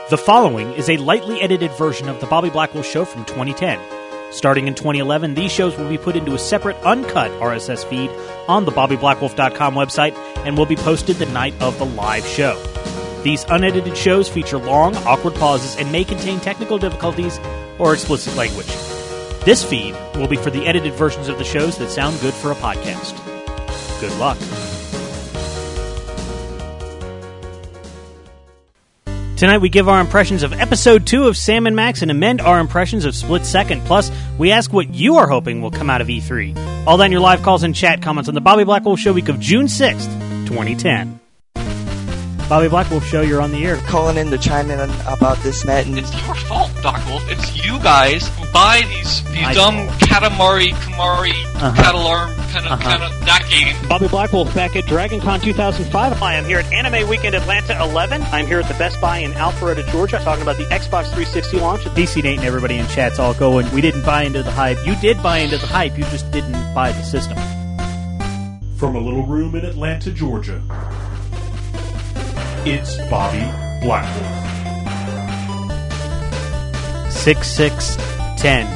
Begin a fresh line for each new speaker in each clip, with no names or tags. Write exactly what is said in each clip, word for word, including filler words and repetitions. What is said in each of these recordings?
The following is a lightly edited version of The Bobby Blackwell Show from twenty ten. Starting in twenty eleven, these shows will be put into a separate, uncut R S S feed on the bobby blackwolf dot com website and will be posted the night of the live show. These unedited shows feature long, awkward pauses and may contain technical difficulties or explicit language. This feed will be for the edited versions of the shows that sound good for a podcast. Good luck. Tonight we give our impressions of Episode two of Sam and Max and amend our impressions of Split Second. Plus, we ask what you are hoping will come out of E three. All that in your live calls and chat comments on the Bobby Blackwell Show week of June sixth, twenty ten. Bobby Blackwell Show, you're on the air.
Calling in to chime in about this net. And
it's your fault, Doc Wolf. It's you guys who buy these these I dumb Katamari, Kamari, uh-huh. Catalarm kind of uh-huh. kind of that game.
Bobby Blackwell back at DragonCon two thousand five. I am here at Anime Weekend Atlanta eleven. I'm here at the Best Buy in Alpharetta, Georgia, talking about the Xbox three sixty launch. D C Nate and everybody in chat's all going, we didn't buy into the hype. You did buy into the hype, you just didn't buy the system.
From a little room in Atlanta, Georgia, it's Bobby Blackwell.
six six ten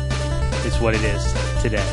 is what it is today.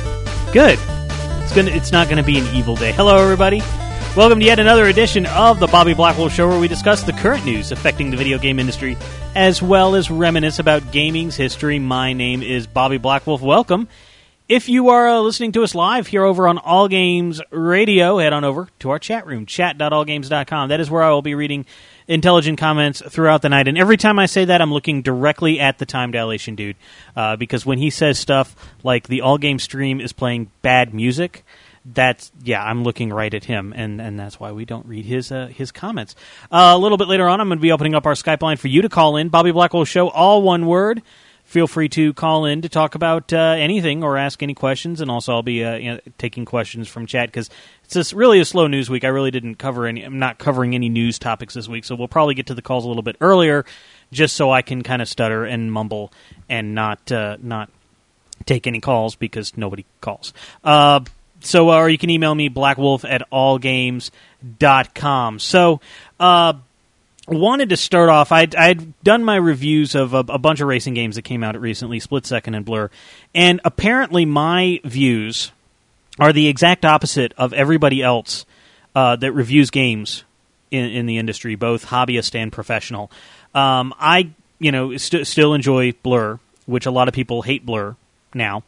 Good. It's gonna. It's not going to be an evil day. Hello, everybody. Welcome to yet another edition of the Bobby Blackwell Show, where we discuss the current news affecting the video game industry, as well as reminisce about gaming's history. My name is Bobby Blackwell. Welcome. If you are uh, listening to us live here over on All Games Radio, head on over to our chat room, chat dot all games dot com. That is where I will be reading intelligent comments throughout the night. And every time I say that, I'm looking directly at the time dilation dude. Uh, because when he says stuff like the All Game stream is playing bad music, that's, yeah, I'm looking right at him. And, and that's why we don't read his uh, his comments. Uh, a little bit later on, I'm going to be opening up our Skype line for you to call in. Bobby Blackwell Show, all one word. Feel free to call in to talk about uh, anything or ask any questions, and also I'll be uh, you know, taking questions from chat because it's just really a slow news week. I really didn't cover any. I'm not covering any news topics this week, so we'll probably get to the calls a little bit earlier, just so I can kind of stutter and mumble and not uh, not take any calls because nobody calls. Uh, so, uh, or you can email me blackwolf at all games dot com. So. Uh, Wanted to start off, I'd, I'd done my reviews of a, a bunch of racing games that came out recently, Split Second and Blur, and apparently my views are the exact opposite of everybody else uh, that reviews games in, in the industry, both hobbyist and professional. Um, I, you know, st- still enjoy Blur, which a lot of people hate Blur now,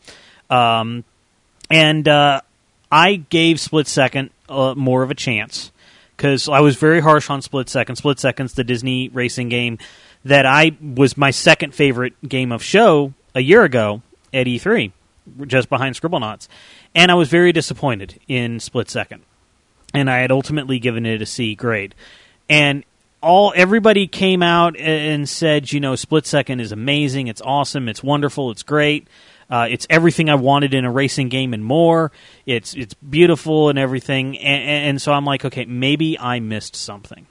um, and uh, I gave Split Second uh, more of a chance. Because I was very harsh on Split Second. Split Second's the Disney racing game that I was my second favorite game of show a year ago at E three, just behind Scribblenauts. And I was very disappointed in Split Second. And I had ultimately given it a C grade. And all everybody came out and said, you know, Split Second is amazing, it's awesome, it's wonderful, it's great. Uh, it's everything I wanted in a racing game and more. It's it's beautiful and everything. And, and so I'm like, okay, maybe I missed something.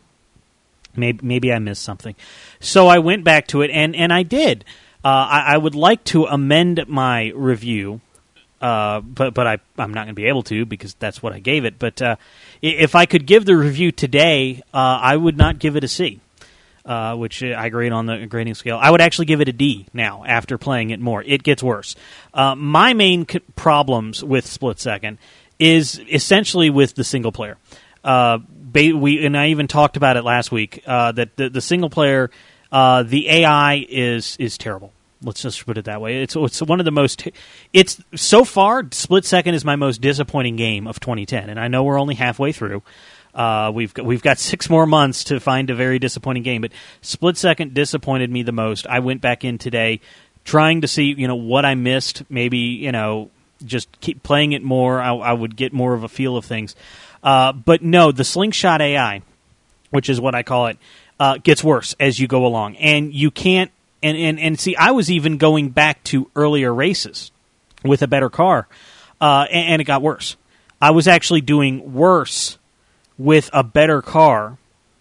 Maybe maybe I missed something. So I went back to it, and, and I did. Uh, I, I would like to amend my review, uh, but but I, I'm not going to be able to because that's what I gave it. But uh, if I could give the review today, uh, I would not give it a C. Uh, which I grade on the grading scale. I would actually give it a D now after playing it more. It gets worse. Uh, my main c- problems with Split Second is essentially with the single player. Uh, ba- we and I even talked about it last week uh, that the, the single player, uh, the A I is is terrible. Let's just put it that way. It's it's one of the most. It's so far Split Second is my most disappointing game of twenty ten, and I know we're only halfway through. Uh, we've got, we've got six more months to find a very disappointing game, but Split Second disappointed me the most. I went back in today trying to see, you know, what I missed. Maybe, you know, just keep playing it more. I, I would get more of a feel of things. Uh, but no, the Slingshot A I, which is what I call it, uh, gets worse as you go along, and you can't. And, and, and see, I was even going back to earlier races with a better car, uh, and, and it got worse. I was actually doing worse with a better car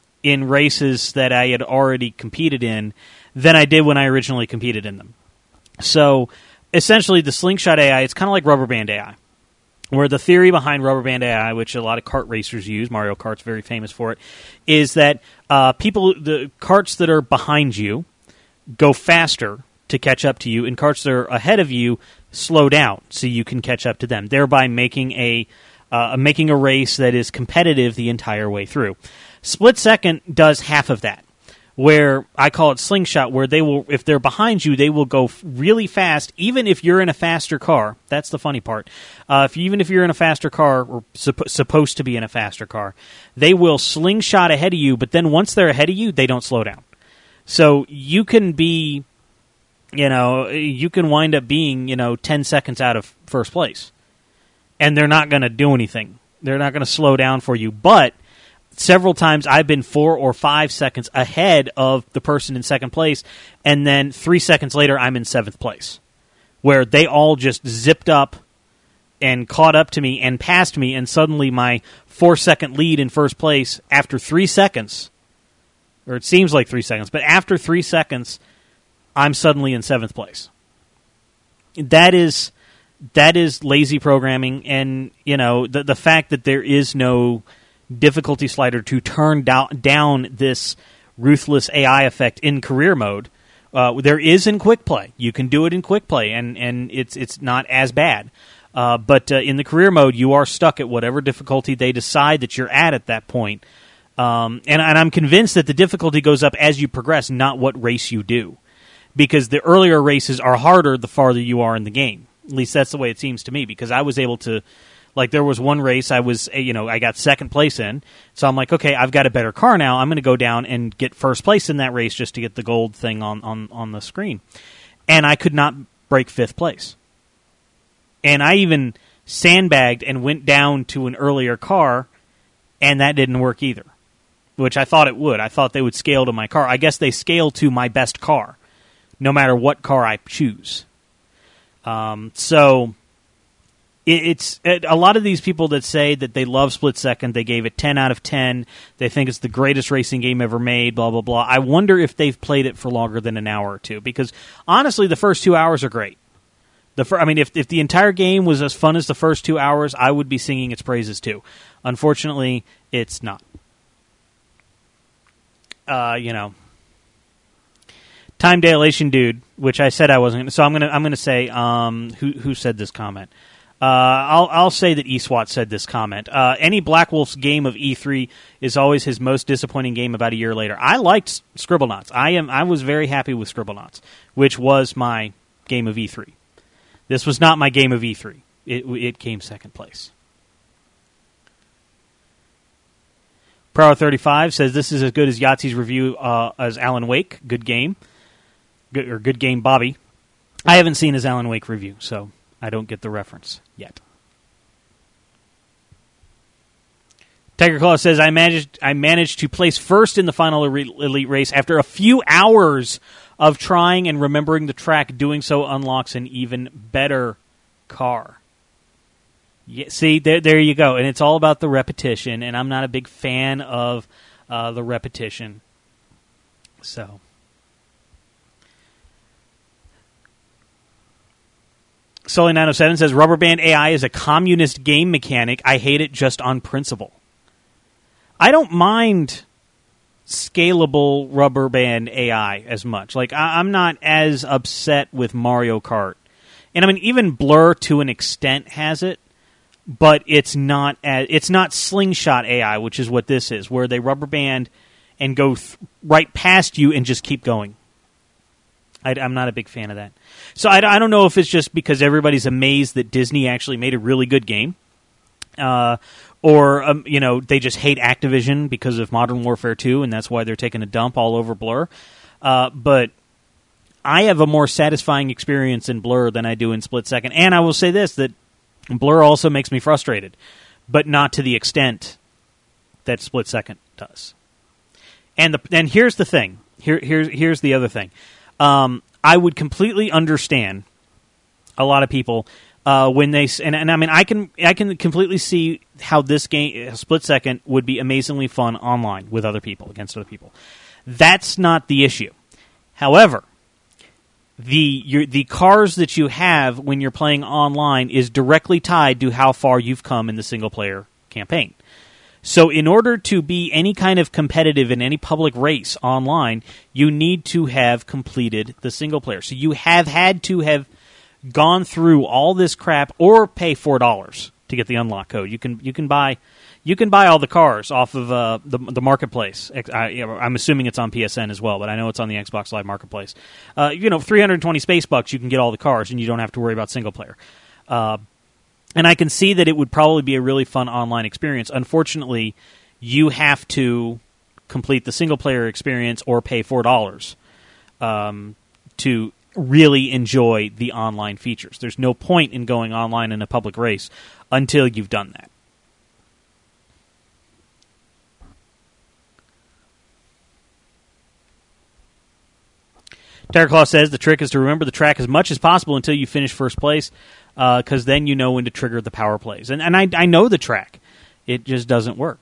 in races that I had already competed in than I did when I originally competed in them. So, essentially, the Slingshot A I, it's kind of like Rubber Band A I. where the theory behind Rubber Band A I, which a lot of kart racers use, Mario Kart's very famous for it, is that uh, people, the karts that are behind you go faster to catch up to you, and karts that are ahead of you slow down so you can catch up to them, thereby making a uh, making a race that is competitive the entire way through. Split Second does half of that, where I call it slingshot, where they will, if they're behind you, they will go really fast, even if you're in a faster car. That's the funny part. Uh, if you, even if you're in a faster car, or supp- supposed to be in a faster car, they will slingshot ahead of you, but then once they're ahead of you, they don't slow down. So you can be, you know, you can wind up being, you know, ten seconds out of first place. And they're not going to do anything. They're not going to slow down for you. But several times I've been four or five seconds ahead of the person in second place, and then three seconds later I'm in seventh place, where they all just zipped up and caught up to me and passed me, and suddenly my four-second lead in first place after three seconds, or it seems like three seconds, but after three seconds, I'm suddenly in seventh place. That is that is lazy programming, and you know the the fact that there is no difficulty slider to turn down, down this ruthless A I effect in career mode. Uh, there is in quick play. You can do it in quick play, and, and it's it's not as bad. Uh, but uh, in the career mode, you are stuck at whatever difficulty they decide that you're at at that point. Um, and, and I'm convinced that the difficulty goes up as you progress, not what race you do. Because the earlier races are harder the farther you are in the game. At least that's the way it seems to me, because I was able to, like, there was one race I was, you know, I got second place in, so I'm like, okay, I've got a better car now, I'm going to go down and get first place in that race just to get the gold thing on, on, on the screen. And I could not break fifth place. And I even sandbagged and went down to an earlier car, and that didn't work either, which I thought it would. I thought they would scale to my car. I guess they scale to my best car, no matter what car I choose. Um, so it, it's it, a lot of these people that say that they love Split Second, they gave it ten out of ten, they think it's the greatest racing game ever made, blah, blah, blah. I wonder if they've played it for longer than an hour or two, because honestly, the first two hours are great. The fir- I mean, if, if the entire game was as fun as the first two hours, I would be singing its praises too. Unfortunately, it's not. Uh, you know... Time dilation, dude, which I said I wasn't going to. So I'm going to I'm going to say um, who who said this comment. Uh, I'll I'll say that eSWAT said this comment. Uh, any Black Wolf's game of E three is always his most disappointing game about a year later. I liked Scribblenauts. I am I was very happy with Scribblenauts, which was my game of E three. This was not my game of E three. It it came second place. Prower thirty-five says this is as good as Yahtzee's review uh, as Alan Wake. Good game. Good, or good game, Bobby. I haven't seen his Alan Wake review, so I don't get the reference yet. Tiger Claw says, I managed I managed to place first in the final elite race after a few hours of trying and remembering the track. Doing so unlocks an even better car. Yeah, see, there, there you go. And it's all about the repetition, and I'm not a big fan of uh, the repetition. So... Sully nine oh seven says, Rubber Band A I is a communist game mechanic. I hate it just on principle. I don't mind scalable Rubber Band A I as much. Like, I- I'm not as upset with Mario Kart. And I mean, even Blur to an extent has it, but it's not as, it's not Slingshot A I, which is what this is, where they rubber band and go th- right past you and just keep going. I, I'm not a big fan of that. So I, I don't know if it's just because everybody's amazed that Disney actually made a really good game, uh, or um, you know they just hate Activision because of Modern Warfare two, and that's why they're taking a dump all over Blur. Uh, but I have a more satisfying experience in Blur than I do in Split Second, and I will say this: that Blur also makes me frustrated, but not to the extent that Split Second does. And the and here's the thing. Here here's here's the other thing. Um, I would completely understand a lot of people uh, when they and, and I mean I can I can completely see how this game Split Second would be amazingly fun online with other people against other people. That's not the issue. However, the your, the cars that you have when you're playing online is directly tied to how far you've come in the single-player campaign. So in order to be any kind of competitive in any public race online, you need to have completed the single-player. So you have had to have gone through all this crap or pay four dollars to get the unlock code. You can you can buy you can buy all the cars off of uh, the the marketplace. I, I'm assuming it's on P S N as well, but I know it's on the Xbox Live Marketplace. Uh, you know, three hundred twenty space bucks, you can get all the cars, and you don't have to worry about single player. Uh, and I can see that it would probably be a really fun online experience. Unfortunately, you have to complete the single player experience or pay four dollars um, to really enjoy the online features. There's no point in going online in a public race until you've done that. Terraclaw says the trick is to remember the track as much as possible until you finish first place, because uh, then you know when to trigger the power plays. And, and I, I know the track. It just doesn't work.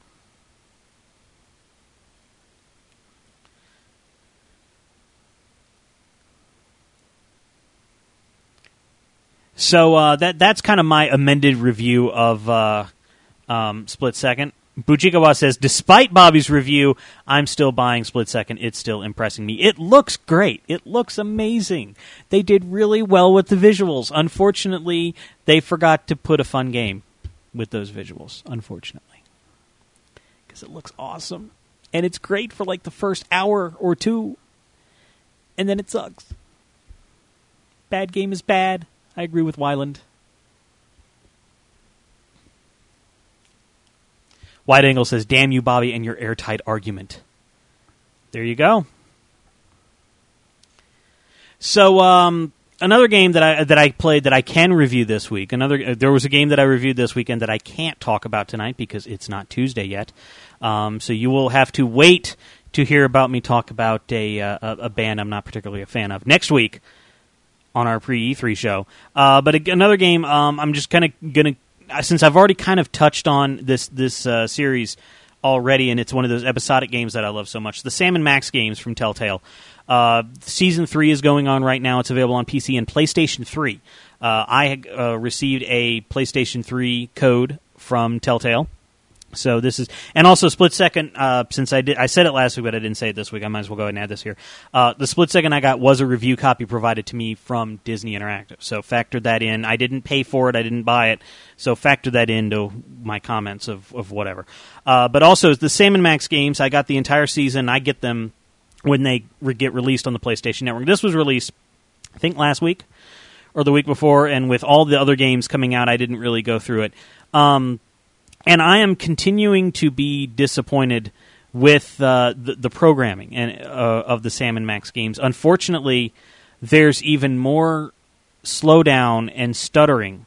So uh, that that's kind of my amended review of uh, um, Split Second. Bujikawa says, despite Bobby's review, I'm still buying Split Second. It's still impressing me. It looks great. It looks amazing. They did really well with the visuals. Unfortunately, they forgot to put a fun game with those visuals, unfortunately. Because it looks awesome. And it's great for like the first hour or two. And then it sucks. Bad game is bad. I agree with Wyland. Wide Angle says, damn you, Bobby, and your airtight argument. There you go. So, um, another game that I that I played that I can review this week. Another uh, there was a game that I reviewed this weekend that I can't talk about tonight because it's not Tuesday yet. Um, so you will have to wait to hear about me talk about a uh, a, a band I'm not particularly a fan of next week on our pre-E three show. Uh, but another game, um, I'm just kind of going to, since I've already kind of touched on this this uh, series already, and it's one of those episodic games that I love so much, the Sam and Max games from Telltale. Uh, season three is going on right now. It's available on P C and PlayStation three. Uh, I uh, received a PlayStation three code from Telltale. So this is, and also Split Second, uh, since I did, I said it last week, but I didn't say it this week. I might as well go ahead and add this here. Uh, the Split Second I got was a review copy provided to me from Disney Interactive. So factor that in. I didn't pay for it. I didn't buy it. So factor that into my comments of, of whatever. Uh, but also the Sam and Max games, I got the entire season. I get them when they re- get released on the PlayStation Network. This was released, I think, last week or the week before. And with all the other games coming out, I didn't really go through it. Um, And I am continuing to be disappointed with uh, the, the programming and uh, of the Sam and Max games. Unfortunately, there's even more slowdown and stuttering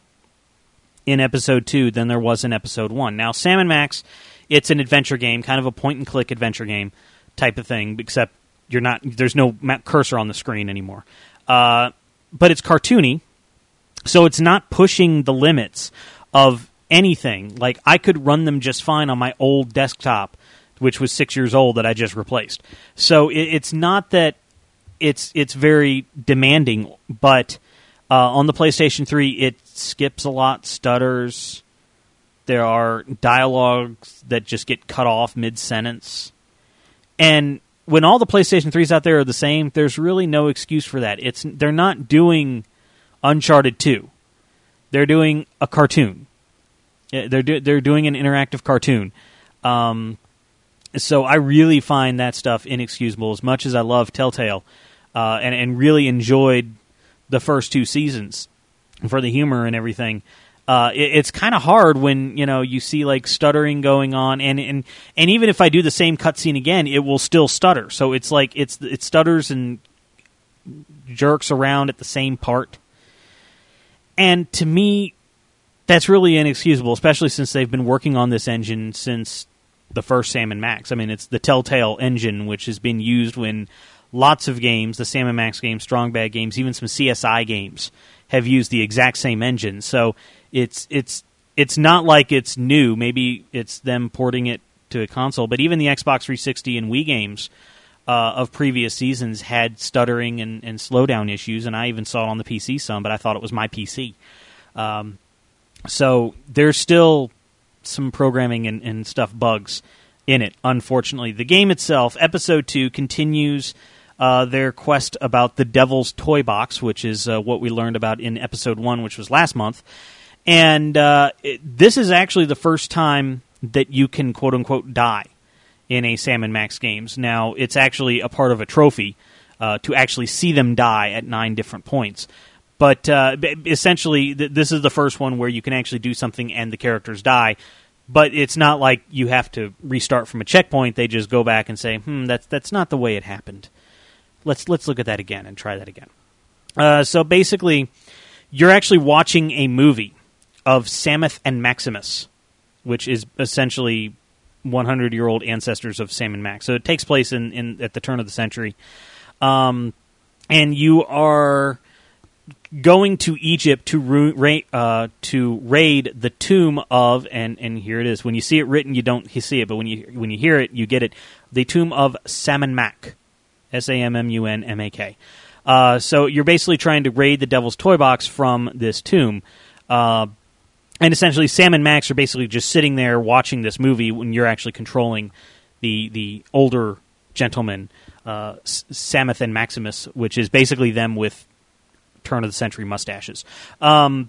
in Episode two than there was in Episode one. Now, Sam and Max, it's an adventure game, kind of a point-and-click adventure game type of thing, except you're not. There's no cursor on the screen anymore. Uh, but it's cartoony, so it's not pushing the limits of anything. Like, I could run them just fine on my old desktop, which was six years old that I just replaced. So it, it's not that it's it's very demanding, but uh, on the PlayStation three, it skips a lot, stutters. There are dialogues that just get cut off mid-sentence. And when all the PlayStation threes out there are the same, there's really no excuse for that. It's they're not doing Uncharted two. They're doing a cartoon. They're do, they're doing an interactive cartoon. Um, so I really find that stuff inexcusable. As much as I love Telltale uh, and, and really enjoyed the first two seasons for the humor and everything, uh, it, it's kind of hard when you know you see like stuttering going on, and, and and even if I do the same cutscene again, it will still stutter. So it's like it's it stutters and jerks around at the same part. And to me, that's really inexcusable, especially since they've been working on this engine since the first Sam and Max. I mean, it's the Telltale engine, which has been used when lots of games, the Sam and Max games, Strong Bad games, even some C S I games, have used the exact same engine. So it's it's it's not like it's new. Maybe it's them porting it to a console, but even the Xbox three sixty and Wii games uh, of previous seasons had stuttering and, and slowdown issues, and I even saw it on the P C some, but I thought it was my P C. Um, so there's still some programming and, and stuff bugs in it, unfortunately. The game itself, Episode two, continues uh, their quest about the Devil's Toy Box, which is uh, what we learned about in Episode one, which was last month. And uh, it, this is actually the first time that you can, quote-unquote, die in a Sam and Max games. Now, it's actually a part of a trophy uh, to actually see them die at nine different points. But uh, essentially, th- this is the first one where you can actually do something and the characters die. But it's not like you have to restart from a checkpoint. They just go back and say, hmm, that's that's not the way it happened. Let's let's look at that again and try that again. Uh, so basically, you're actually watching a movie of Samus and Maximus, which is essentially hundred-year-old ancestors of Sam and Max. So it takes place in, in at the turn of the century. Um, and you are going to Egypt to ru- ra- uh, to raid the tomb of, and, and here it is. When you see it written, you don't see it, but when you when you hear it, you get it. The tomb of Samun-Mak, S A M M U N M A K. Uh, so you're basically trying to raid the Devil's Toy Box from this tomb. Uh, and essentially, Sam and Max are basically just sitting there watching this movie when you're actually controlling the the older gentleman, uh, Samus and Maximus, which is basically them with turn-of-the-century mustaches. Um,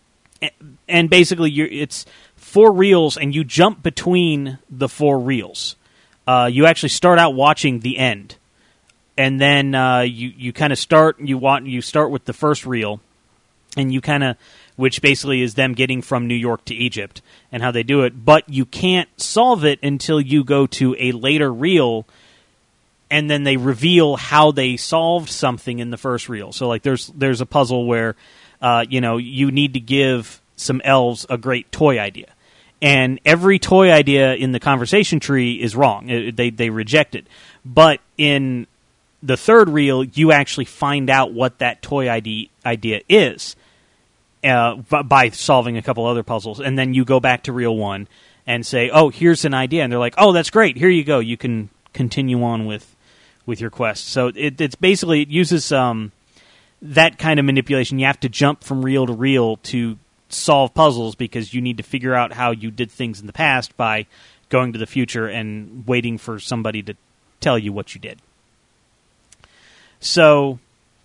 and basically, you're, it's four reels, and you jump between the four reels. Uh, you actually start out watching the end. And then uh, you, you kind of start you want you start with the first reel, and you kind of, which basically is them getting from New York to Egypt and how they do it. But you can't solve it until you go to a later reel, and then they reveal how they solved something in the first reel. So like there's there's a puzzle where uh, you know you need to give some elves a great toy idea, and every toy idea in the conversation tree is wrong. It, they they reject it, but in the third reel, you actually find out what that toy idea, idea is uh, by solving a couple other puzzles. And then you go back to reel one and say, oh, here's an idea. And they're like, oh, that's great. Here you go. You can continue on with, with your quest. So it, it's basically, it uses um, that kind of manipulation. You have to jump from reel to reel to solve puzzles because you need to figure out how you did things in the past by going to the future and waiting for somebody to tell you what you did. So,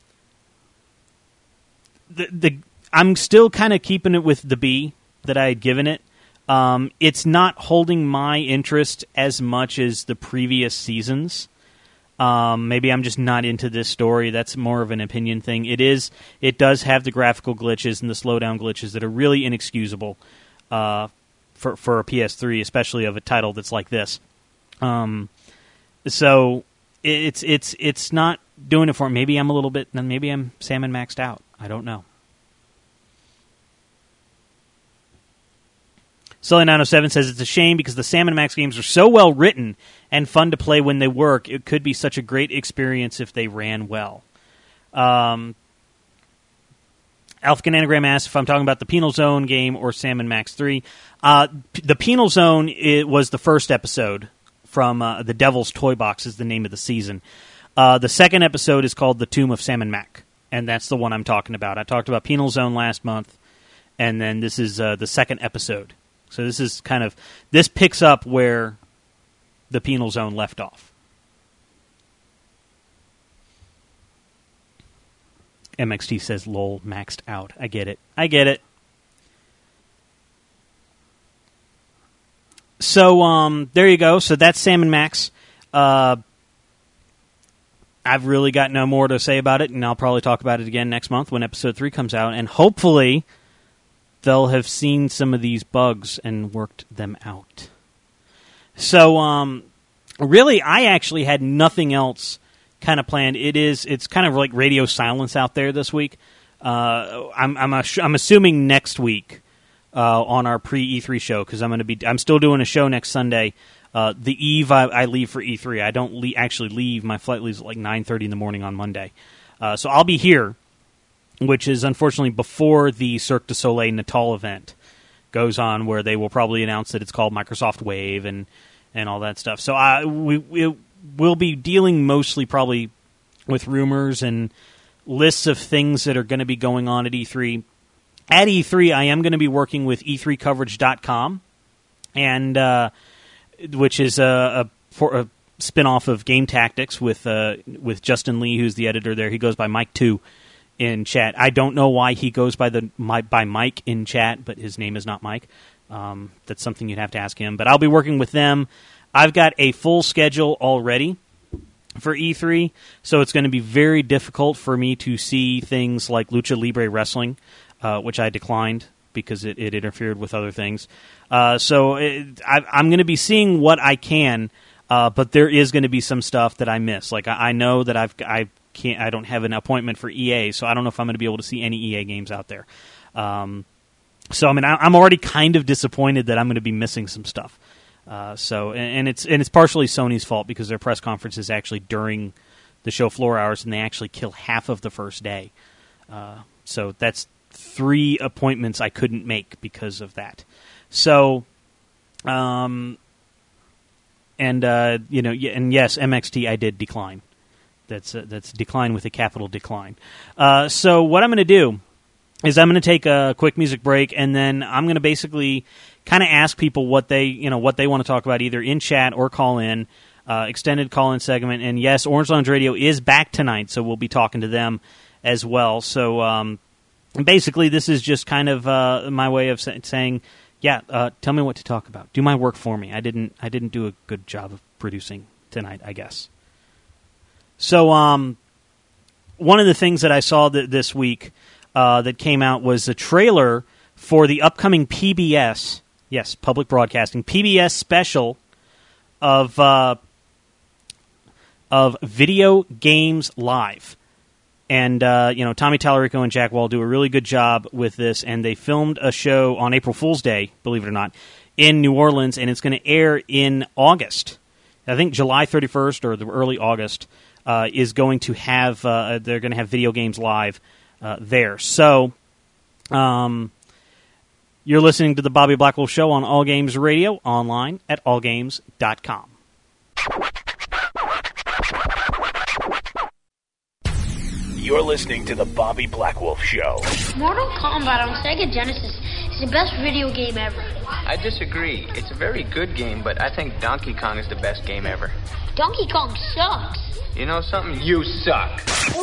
the the I'm still kind of keeping it with the B that I had given it. Um, it's not holding my interest as much as the previous seasons. Um, maybe I'm just not into this story. That's more of an opinion thing. It is. It does have the graphical glitches and the slowdown glitches that are really inexcusable uh, for for a P S three, especially of a title that's like this. Um, so it's it's it's not doing it for me. Maybe I'm a little bit, then maybe I'm Sam and maxed out. I don't know. Sully nine oh seven says it's a shame because the Sam and Max games are so well written and fun to play when they work. It could be such a great experience if they ran well. Um, Alpha Anagram asks if I'm talking about the Penal Zone game or Sam and Max three. Uh, the Penal Zone it was the first episode from uh, the Devil's Toy Box is the name of the season. Uh, the second episode is called The Tomb of Sam and Mac, and that's the one I'm talking about. I talked about Penal Zone last month, and then this is uh, the second episode. So this is kind of, this picks up where the Penal Zone left off. M X T says, lol, maxed out. I get it. I get it. So, um, there you go. So that's Sam and Max. Uh... I've really got no more to say about it, and I'll probably talk about it again next month when episode three comes out, and hopefully they'll have seen some of these bugs and worked them out. So, um, really, I actually had nothing else kind of planned. It is, it's kind of like radio silence out there this week. Uh, I'm, I'm, a, I'm assuming next week uh, on our pre E three show, because I'm going to be, I'm still doing a show next Sunday. Uh, the eve I, I leave for E three. I don't le- actually leave. My flight leaves at like nine thirty in the morning on Monday. Uh, so I'll be here, which is unfortunately before the Cirque du Soleil Natal event goes on, where they will probably announce that it's called Microsoft Wave and, and all that stuff. So I, we, we we'll be dealing mostly probably with rumors and lists of things that are going to be going on at E three. At E three, I am going to be working with E three coverage dot com, and uh, which is a, a, for, a spin-off of Game Tactics with uh, with Justin Lee, who's the editor there. He goes by Mike two in chat. I don't know why he goes by the my, by Mike in chat, but his name is not Mike. Um, that's something you'd have to ask him. But I'll be working with them. I've got a full schedule already for E three, so it's going to be very difficult for me to see things like Lucha Libre Wrestling, uh, which I declined because it, it interfered with other things. Uh, so it, I, I'm going to be seeing what I can, uh, but there is going to be some stuff that I miss. Like I, I know that I've I can't I don't have an appointment for E A, so I don't know if I'm going to be able to see any E A games out there. Um, so I mean I, I'm already kind of disappointed that I'm going to be missing some stuff. Uh, so and, and it's and it's partially Sony's fault because their press conference is actually during the show floor hours, and they actually kill half of the first day. Uh, so that's three appointments I couldn't make because of that. So, um, and uh, you know, and yes, M X T I did decline. That's uh, that's decline with a capital decline. Uh, so what I'm going to do is I'm going to take a quick music break, and then I'm going to basically kind of ask people what they, you know, what they want to talk about, either in chat or call in, uh, extended call in segment. And yes, Orange Lounge Radio is back tonight, so we'll be talking to them as well. So um, basically, this is just kind of uh, my way of sa- saying, yeah, uh, tell me what to talk about. Do my work for me. I didn't, I didn't do a good job of producing tonight, I guess. So um, one of the things that I saw th- this week uh, that came out was a trailer for the upcoming P B S. Yes, public broadcasting P B S special of uh, of Video Games Live, and uh, you know Tommy Tallarico and Jack Wall do a really good job with this, and they filmed a show on April Fool's Day, believe it or not, in New Orleans, and it's going to air in August. I think July thirty-first or the early August uh, is going to have uh, they're going to have Video Games Live uh, there. So. Um, You're listening to the Bobby Blackwolf Show on All Games Radio, online at all games dot com.
You're listening to the Bobby Blackwolf Show.
Mortal Kombat on Sega Genesis is the best video game ever.
I disagree. It's a very good game, but I think Donkey Kong is the best game ever.
Donkey Kong sucks.
You know something? You suck.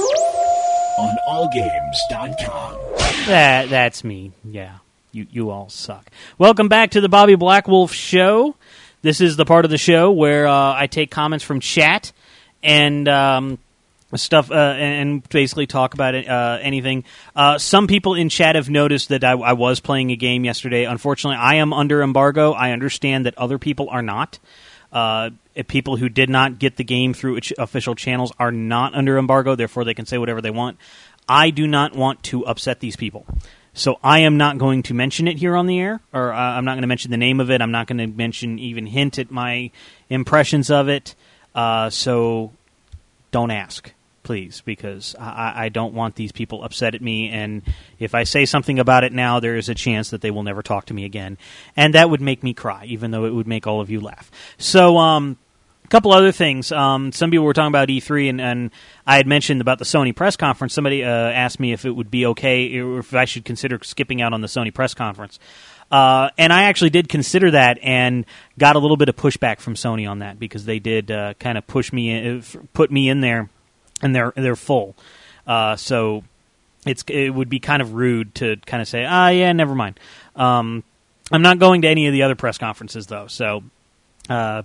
On all games dot com.
That, that's me, yeah. You you all suck. Welcome back to the Bobby Blackwolf Show. This is the part of the show where uh, I take comments from chat and um, stuff, uh, and basically talk about it, uh, anything. Uh, some people in chat have noticed that I, I was playing a game yesterday. Unfortunately, I am under embargo. I understand that other people are not. Uh, people who did not get the game through its official channels are not under embargo. Therefore, they can say whatever they want. I do not want to upset these people. So I am not going to mention it here on the air, or uh, I'm not going to mention the name of it. I'm not going to mention, even hint at my impressions of it. Uh, so don't ask, please, because I, I don't want these people upset at me. And if I say something about it now, there is a chance that they will never talk to me again. And that would make me cry, even though it would make all of you laugh. So, um... couple other things. Um, some people were talking about E three, and, and I had mentioned about the Sony press conference. Somebody uh, asked me if it would be okay, or if I should consider skipping out on the Sony press conference. Uh, and I actually did consider that, and got a little bit of pushback from Sony on that, because they did uh, kind of push me, in, put me in there, and they're they're full. Uh, so it's it would be kind of rude to kind of say, ah, yeah, never mind. Um, I'm not going to any of the other press conferences though, so. Uh,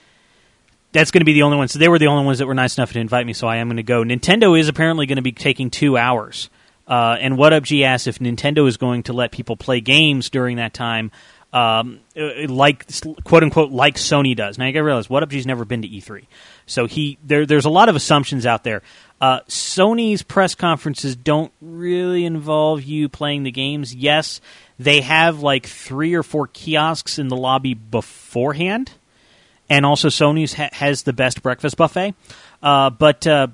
That's going to be the only one. So they were the only ones that were nice enough to invite me, so I am going to go. Nintendo is apparently going to be taking two hours. Uh, and What Up G asked if Nintendo is going to let people play games during that time, um, like, quote-unquote, like Sony does. Now, you got to realize, What Up G's never been to E three. So he there, there's a lot of assumptions out there. Uh, Sony's press conferences don't really involve you playing the games. Yes, they have like three or four kiosks in the lobby beforehand. And also, Sony's ha- has the best breakfast buffet, uh, but uh,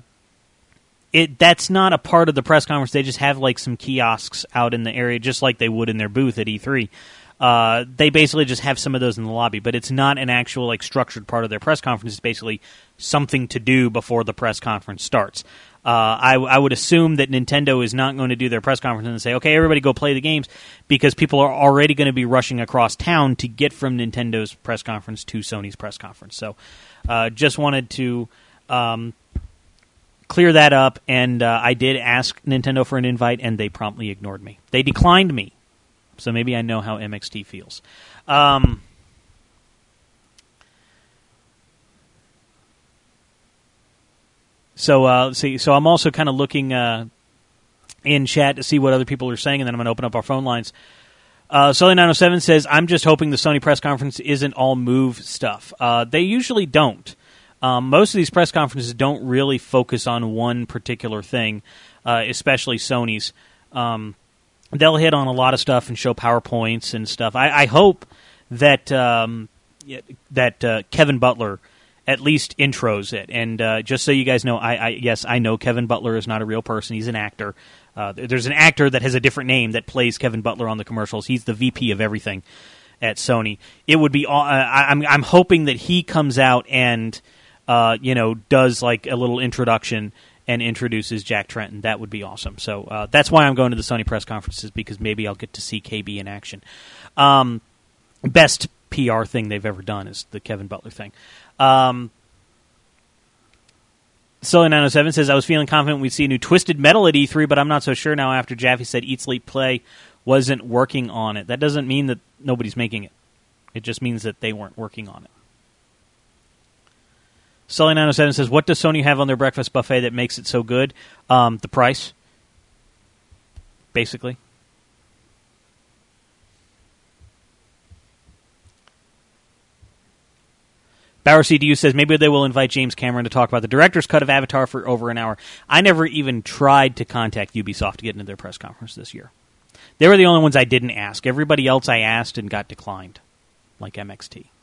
it that's not a part of the press conference. They just have like some kiosks out in the area, just like they would in their booth at E three. Uh, they basically just have some of those in the lobby, but it's not an actual like structured part of their press conference. It's basically something to do before the press conference starts. Uh, I, I would assume that Nintendo is not going to do their press conference and say, okay, everybody go play the games, because people are already going to be rushing across town to get from Nintendo's press conference to Sony's press conference. So uh, just wanted to um, clear that up, and uh, I did ask Nintendo for an invite, and they promptly ignored me. They declined me, so maybe I know how M X T feels. Um... So, uh, see, so I'm also kind of looking uh, in chat to see what other people are saying, and then I'm going to open up our phone lines. Uh, Sully nine oh seven says, I'm just hoping the Sony press conference isn't all Move stuff. Uh, they usually don't. Um, most of these press conferences don't really focus on one particular thing, uh, especially Sony's. Um, they'll hit on a lot of stuff and show PowerPoints and stuff. I, I hope that um, that uh, Kevin Butler at least intros it. And uh, just so you guys know, I, I yes, I know Kevin Butler is not a real person. He's an actor. Uh, there's an actor that has a different name that plays Kevin Butler on the commercials. He's the V P of everything at Sony. It would be. Uh, I, I'm I'm hoping that he comes out and uh, you know does like a little introduction and introduces Jack Tretton. That would be awesome. So uh, that's why I'm going to the Sony press conferences, because maybe I'll get to see K B in action. Um, best P R thing they've ever done is the Kevin Butler thing. Um, Sully nine oh seven says, I was feeling confident we'd see a new Twisted Metal at E three, but I'm not so sure now after Jaffe said Eat, Sleep, Play wasn't working on it. That doesn't mean that nobody's making it. It just means that they weren't working on it. Sully nine oh seven says, what does Sony have on their breakfast buffet that makes it so good? Um, the price, basically. Bauer C D U says, maybe they will invite James Cameron to talk about the director's cut of Avatar for over an hour. I never even tried to contact Ubisoft to get into their press conference this year. They were the only ones I didn't ask. Everybody else I asked and got declined, like M X T.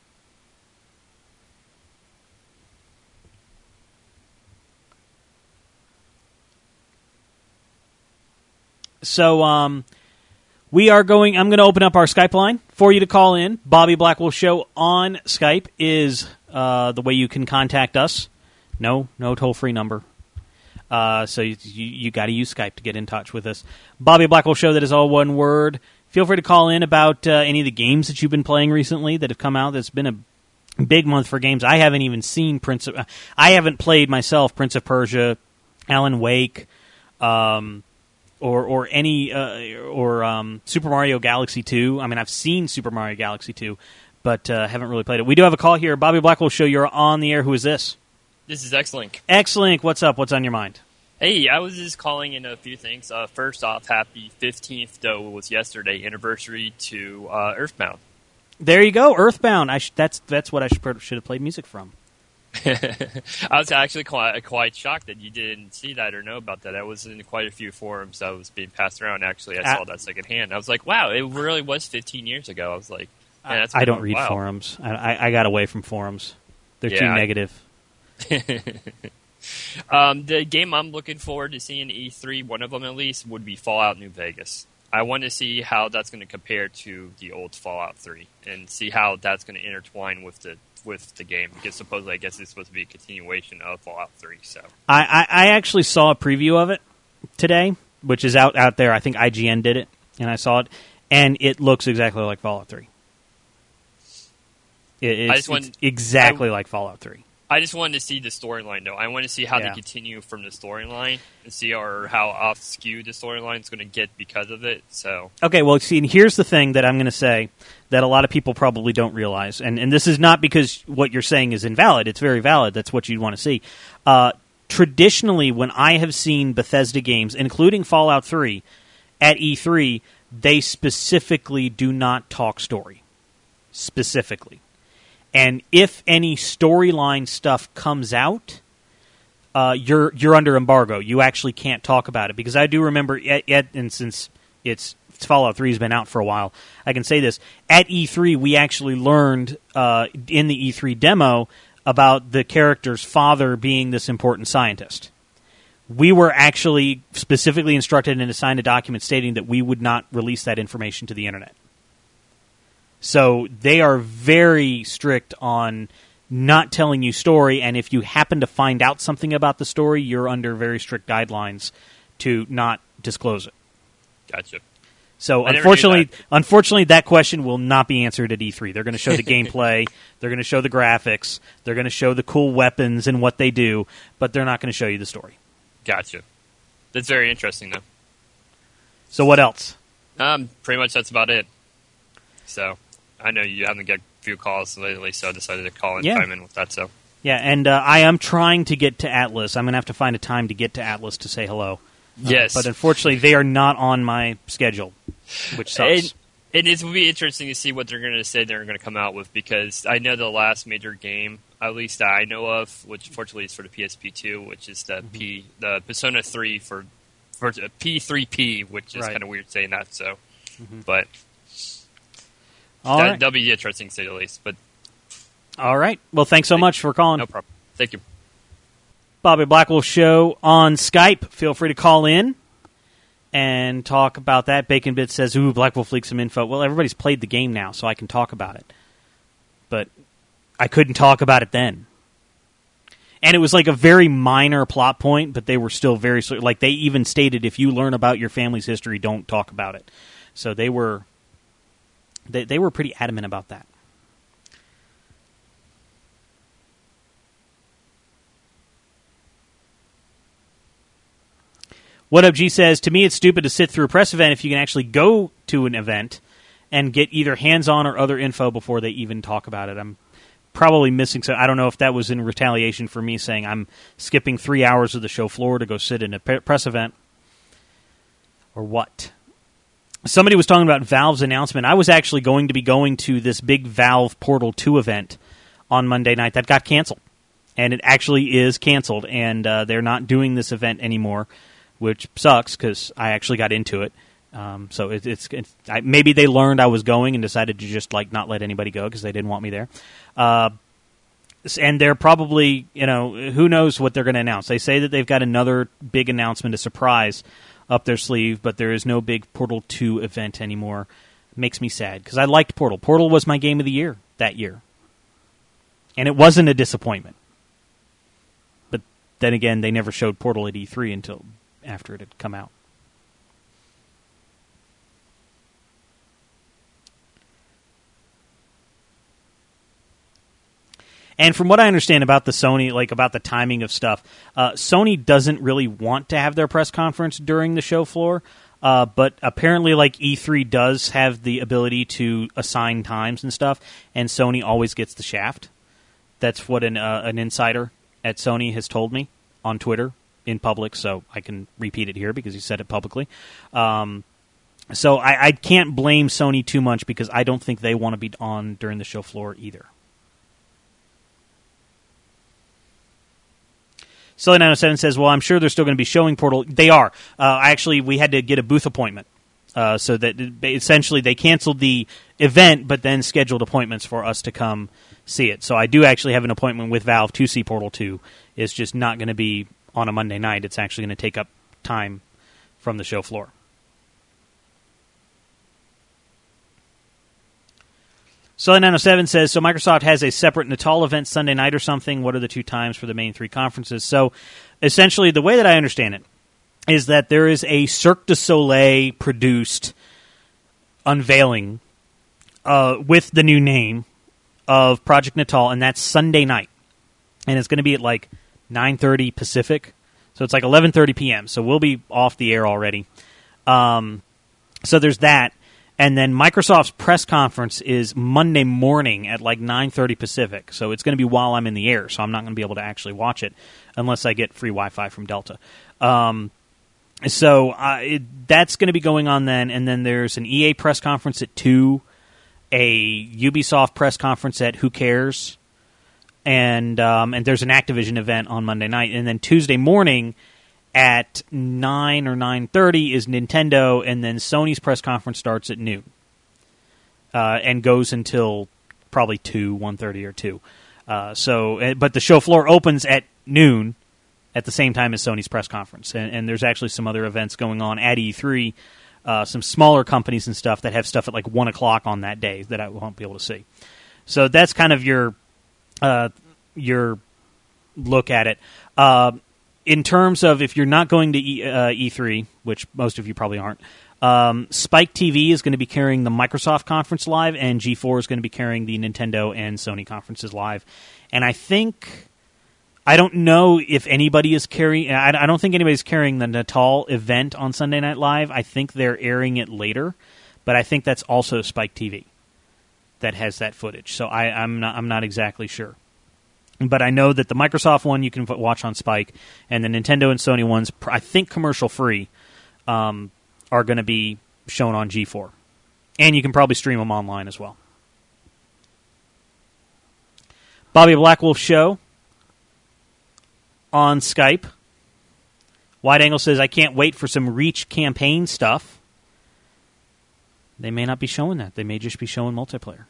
So, um... We are going, I'm going to open up our Skype line for you to call in. Bobby Blackwell Show on Skype is uh, the way you can contact us. No, no toll-free number. Uh, so you, you, you got to use Skype to get in touch with us. Bobby Blackwell Show, that is all one word. Feel free to call in about uh, any of the games that you've been playing recently that have come out. That's been a big month for games. I haven't even seen Prince of... I haven't played myself Prince of Persia, Alan Wake, um... Or or any uh, or um, Super Mario Galaxy two. I mean, I've seen Super Mario Galaxy two, but uh, haven't really played it. We do have a call here. Bobby Blackwell Show, you're on the air. Who is this?
This is X-Link.
X-Link, what's up? What's on your mind?
Hey, I was just calling in a few things. Uh, first off, happy fifteenth, though, was yesterday, anniversary to uh, Earthbound.
There you go, Earthbound. I sh- that's that's what I should, should have played music from.
I was actually quite, quite shocked that you didn't see that or know about that. I was in quite a few forums that was being passed around. Actually, I saw that secondhand. I was like, wow, it really was fifteen years ago. I was like, man, that's
I don't
going,
read
wow.
forums. I, I, I got away from forums. They're
yeah,
too
I,
negative.
um, the game I'm looking forward to seeing E three, one of them at least, would be Fallout New Vegas. I want to see how that's going to compare to the old Fallout three and see how that's going to intertwine with the with the game, because supposedly I guess it's supposed to be a continuation of Fallout three. So
I, I, I actually saw a preview of it today, which is out, out there. I think I G N did it, and I saw it, and it looks exactly like Fallout three. It, it's, I just want, it's exactly I, like Fallout three.
I just wanted to see the storyline, though. I want to see how yeah. they continue from the storyline and see or how off-skew the storyline is going to get because of it. So
okay, well, see, and here's the thing that I'm going to say that a lot of people probably don't realize, and, and this is not because what you're saying is invalid. It's very valid. That's what you'd want to see. Uh, traditionally, when I have seen Bethesda games, including Fallout three, at E three, they specifically do not talk story. Specifically. And if any storyline stuff comes out, uh, you're you're under embargo. You actually can't talk about it. Because I do remember, at, at, and since it's Fallout three has been out for a while, I can say this. At E three, we actually learned uh, in the E three demo about the character's father being this important scientist. We were actually specifically instructed and assigned a document stating that we would not release that information to the internet. So they are very strict on not telling you story, and if you happen to find out something about the story, you're under very strict guidelines to not disclose it.
Gotcha.
So
I
unfortunately,
that.
unfortunately, that question will not be answered at E three. They're going to show the gameplay, they're going to show the graphics, they're going to show the cool weapons and what they do, but they're not going to show you the story.
Gotcha. That's very interesting, though.
So what else?
Um, pretty much that's about it. So I know you haven't got a few calls lately, so I decided to call and
Yeah.
chime in with that. So
Yeah, and uh, I am trying to get to Atlas. I'm going to have to find a time to get to Atlas to say hello. Uh,
yes,
but unfortunately, they are not on my schedule, which sucks.
It, it is will be interesting to see what they're going to say they're going to come out with, because I know the last major game, at least that I know of, which fortunately is for the P S P two, which is the mm-hmm. P the Persona three for, for P three P, which is right. kind of weird saying that. So, mm-hmm. but
All
that,
right.
that'll be interesting to say the least. But
all right, well, thanks so
thank
much for calling.
No problem. Thank you.
Bobby Blackwell Show on Skype. Feel free to call in and talk about that. Bacon Bit says, ooh, Blackwell leaked some info. Well, everybody's played the game now, so I can talk about it. But I couldn't talk about it then. And it was like a very minor plot point, but they were still very... Like, they even stated, if you learn about your family's history, don't talk about it. So they were... They, they were pretty adamant about that. What Up G says, to me it's stupid to sit through a press event if you can actually go to an event and get either hands-on or other info before they even talk about it. I'm probably missing some. I don't know if that was in retaliation for me saying I'm skipping three hours of the show floor to go sit in a press event or what. Somebody was talking about Valve's announcement. I was actually going to be going to this big Valve Portal two event on Monday night. That got canceled. And it actually is canceled, and uh, they're not doing this event anymore, which sucks because I actually got into it. Um, so it, it's, it's I, maybe they learned I was going and decided to just like not let anybody go because they didn't want me there. Uh, and they're probably, you know, who knows what they're going to announce. They say that they've got another big announcement, a surprise up their sleeve, but there is no big Portal two event anymore. Makes me sad because I liked Portal. Portal was my game of the year that year. And it wasn't a disappointment. But then again, they never showed Portal at E three until after it had come out. And from what I understand about the Sony, like about the timing of stuff, uh, Sony doesn't really want to have their press conference during the show floor, uh, but apparently like E three does have the ability to assign times and stuff, and Sony always gets the shaft. That's what an uh, an insider at Sony has told me on Twitter in public, so I can repeat it here because he said it publicly. Um, so I, I can't blame Sony too much because I don't think they want to be on during the show floor either. Sully nine oh seven says, well, I'm sure they're still going to be showing Portal. They are. Uh, actually, we had to get a booth appointment. Uh, so that essentially they canceled the event, but then scheduled appointments for us to come see it. So I do actually have an appointment with Valve to see Portal two. It's just not going to be on a Monday night. It's actually going to take up time from the show floor. Sully nine oh seven says, so Microsoft has a separate Natal event Sunday night or something. What are the two times for the main three conferences? So essentially the way that I understand it is that there is a Cirque du Soleil produced unveiling uh, with the new name of Project Natal, and that's Sunday night. And it's going to be at like nine thirty Pacific. So it's like eleven thirty p.m. So we'll be off the air already. Um, so there's that. And then Microsoft's press conference is Monday morning at like nine thirty Pacific. So it's going to be while I'm in the air, so I'm not going to be able to actually watch it unless I get free Wi-Fi from Delta. Um, so uh, it, that's going to be going on then. And then there's an E A press conference at two, a Ubisoft press conference at Who Cares, and um, and there's an Activision event on Monday night. And then Tuesday morning at nine or nine thirty is Nintendo, and then Sony's press conference starts at noon uh, and goes until probably two, one thirty or two. Uh, so, but the show floor opens at noon at the same time as Sony's press conference, and, and there's actually some other events going on at E three uh, some smaller companies and stuff that have stuff at like one o'clock on that day that I won't be able to see. So that's kind of your uh, your look at it. Uh, in terms of if you're not going to E, uh, E three, which most of you probably aren't, um, Spike T V is going to be carrying the Microsoft conference live, and G four is going to be carrying the Nintendo and Sony conferences live. And I think, I don't know if anybody is carrying, I, I don't think anybody's carrying the Natal event on Sunday Night Live. I think they're airing it later, but I think that's also Spike T V that has that footage. So I, I'm not, I'm not exactly sure. But I know that the Microsoft one you can watch on Spike, and the Nintendo and Sony ones, I think commercial-free, um, are going to be shown on G four. And you can probably stream them online as well. Bobby Blackwolf Show on Skype. Wide Angle says, I can't wait for some Reach campaign stuff. They may not be showing that. They may just be showing multiplayer.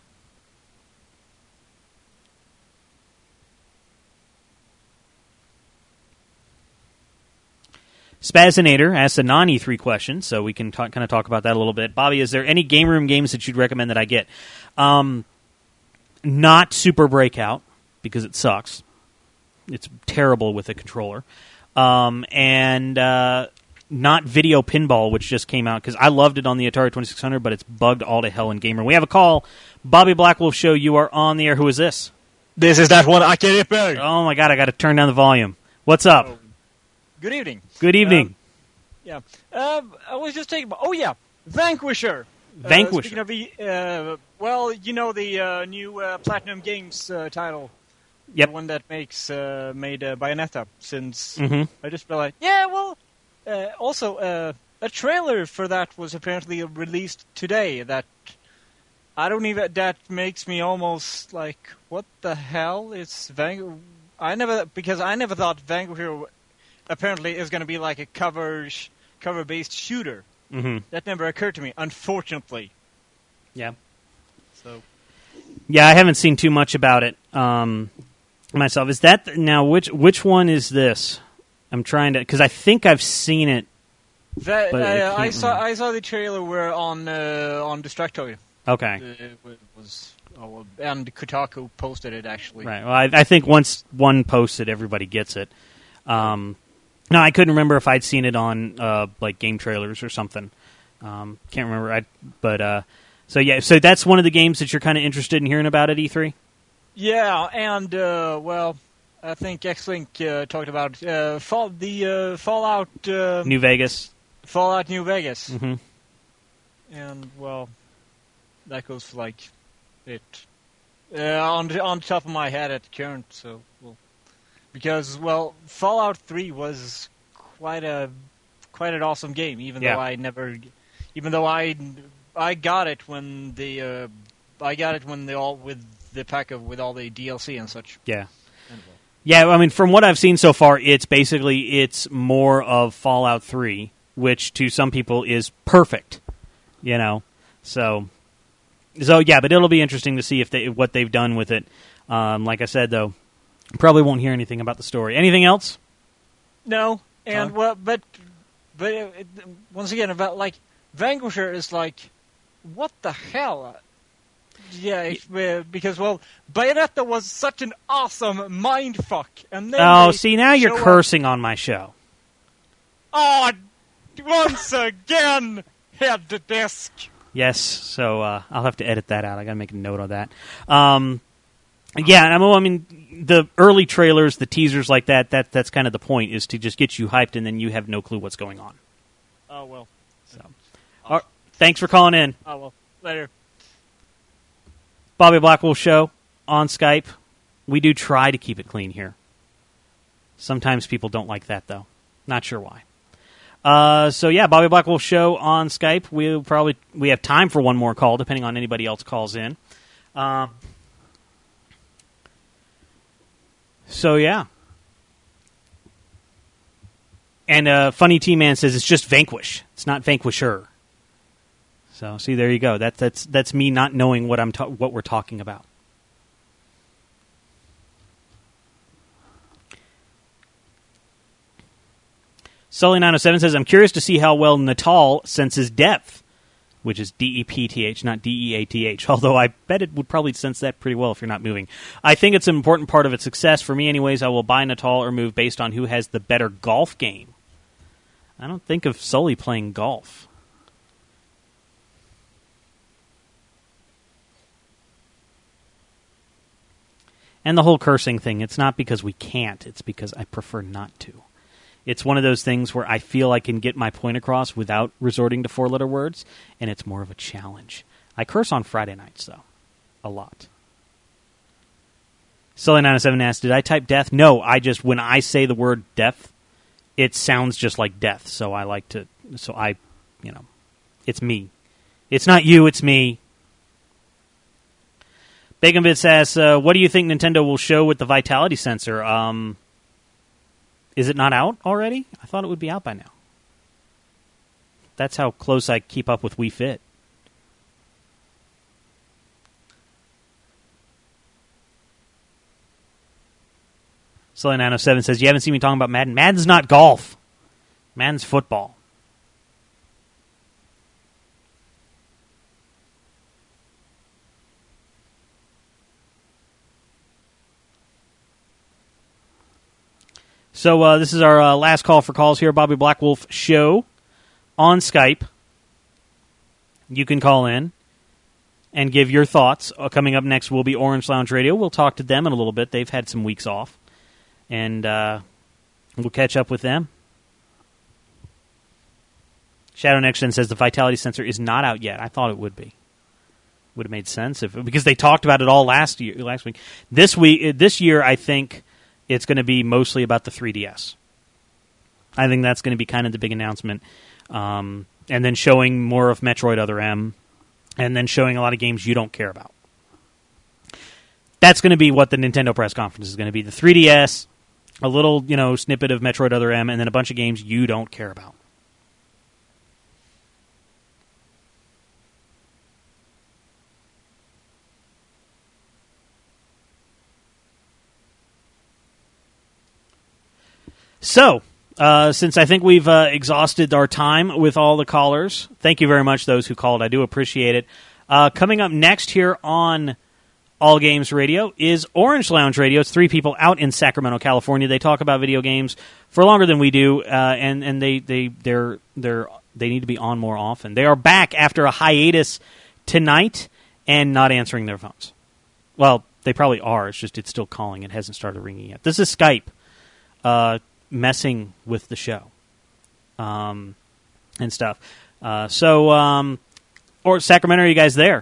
Spazinator asks a non E three question, so we can talk, kind of talk about that a little bit. Bobby, is there any Game Room games that you'd recommend that I get? Um, not Super Breakout, because it sucks. It's terrible with a controller. Um, and uh, not Video Pinball, which just came out, because I loved it on the Atari twenty-six hundred, but it's bugged all to hell in Game Room. We have a call. Bobby Blackwolf Show, you are on the air. Who is this?
This is that one I can repair.
Oh, my God, I got to turn down the volume. What's up?
Oh. Good evening.
Good evening.
Um, yeah. Uh, I was just thinking about, oh, yeah, Vanquisher.
Vanquisher.
Uh, speaking of the, uh, well, you know the uh, new uh, Platinum Games uh, title.
Yep.
The one that makes uh, made uh, Bayonetta. Since
mm-hmm.
I just realized, yeah, well, uh, also uh, a trailer for that was apparently released today. That I don't even. That makes me almost like, what the hell is Vanquisher? I never because I never thought Vanquisher apparently is going to be like a cover sh- cover based shooter.
Mm-hmm.
That never occurred to me, unfortunately.
Yeah.
So.
Yeah, I haven't seen too much about it um, myself. Is that now? Which which one is this? I'm trying to because I think I've seen it.
That,
but I,
uh, I saw
remember.
I saw the trailer where on uh, on Destructoid.
Okay.
Uh, it was oh, and Kotaku posted it actually.
Right. Well, I, I think once one posts it, everybody gets it. Um, no, I couldn't remember if I'd seen it on uh, like game trailers or something. Um, can't remember. I but uh, so yeah. So that's one of the games that you're kind of interested in hearing about at E three.
Yeah, and uh, well, I think X-Link uh, talked about uh, fall, the uh, Fallout uh,
New Vegas.
Fallout New Vegas.
Mm-hmm.
And well, that goes for like it uh, on the, on the top of my head at the current. So well, because well, Fallout three was quite a quite an awesome game. Even
yeah.
though I never, even though I I got it when the uh, I got it when they all with the pack of with all the D L C and such.
Yeah. And, well, yeah, I mean, from what I've seen so far, it's basically it's more of Fallout three, which to some people is perfect. You know, so. So yeah, but it'll be interesting to see if they what they've done with it. Um, like I said, though, probably won't hear anything about the story. Anything else?
No, and
huh?
well, but but it, it, once again, about like Vanquisher is like, what the hell? Yeah, it, uh, because well, Bayonetta was such an awesome mindfuck, and then
oh, see now you're cursing
up.
on my show.
Oh, once again, hit the disc.
Yes, so uh, I'll have to edit that out. I got to make a note of that. Um, yeah, I mean, the early trailers, the teasers like that, that that's kind of the point, is to just get you hyped, and then you have no clue what's going on.
Oh, well.
So, all right, thanks for calling in.
Oh, well. Later.
Bobby Blackwolf Show on Skype. We do try to keep it clean here. Sometimes people don't like that, though. Not sure why. Uh, so yeah, Bobby Blackwolf Show on Skype. We'll probably we have time for one more call, depending on anybody else calls in. Um, so yeah, and uh, Funny T Man says it's just Vanquish. It's not Vanquisher. So see, there you go. That that's that's me not knowing what I'm ta- what we're talking about. Sully nine oh seven says, I'm curious to see how well Natal senses depth, which is D E P T H, not D E A T H, although I bet it would probably sense that pretty well if you're not moving. I think it's an important part of its success. For me anyways, I will buy Natal or move based on who has the better golf game. I don't think of Sully playing golf. And the whole cursing thing, it's not because we can't, it's because I prefer not to. It's one of those things where I feel I can get my point across without resorting to four-letter words, and it's more of a challenge. I curse on Friday nights, though. A lot. Sully nine oh seven asks, did I type death? No, I just, when I say the word death, it sounds just like death, so I like to, so I, you know, it's me. It's not you, it's me. Baconbits asks, uh, what do you think Nintendo will show with the Vitality sensor? Um... Is it not out already? I thought it would be out by now. That's how close I keep up with Wii Fit. Sully nine oh seven says, you haven't seen me talking about Madden. Madden's not golf. Madden's football. So uh, this is our uh, last call for calls here, Bobby Black Wolf Show on Skype. You can call in and give your thoughts. Uh, coming up next will be Orange Lounge Radio. We'll talk to them in a little bit. They've had some weeks off. And uh, we'll catch up with them. Shadow Next Gen says the Vitality sensor is not out yet. I thought it would be. Would have made sense if because they talked about it all last year, last week. This week, this year, I think it's going to be mostly about the three D S. I think that's going to be kind of the big announcement. Um, and then showing more of Metroid Other M. And then showing a lot of games you don't care about. That's going to be what the Nintendo press conference is going to be. The three D S, a little, you know, snippet of Metroid Other M, and then a bunch of games you don't care about. So, uh, since I think we've uh, exhausted our time with all the callers, thank you very much, those who called. I do appreciate it. Uh, coming up next here on All Games Radio is Orange Lounge Radio. It's three people out in Sacramento, California. They talk about video games for longer than we do, uh, and and they they they're they're they need to be on more often. They are back after a hiatus tonight and not answering their phones. Well, they probably are. It's just it's still calling. It hasn't started ringing yet. This is Skype. Uh, messing with the show um, and stuff. Uh, so, um, or Sacramento, are you guys there?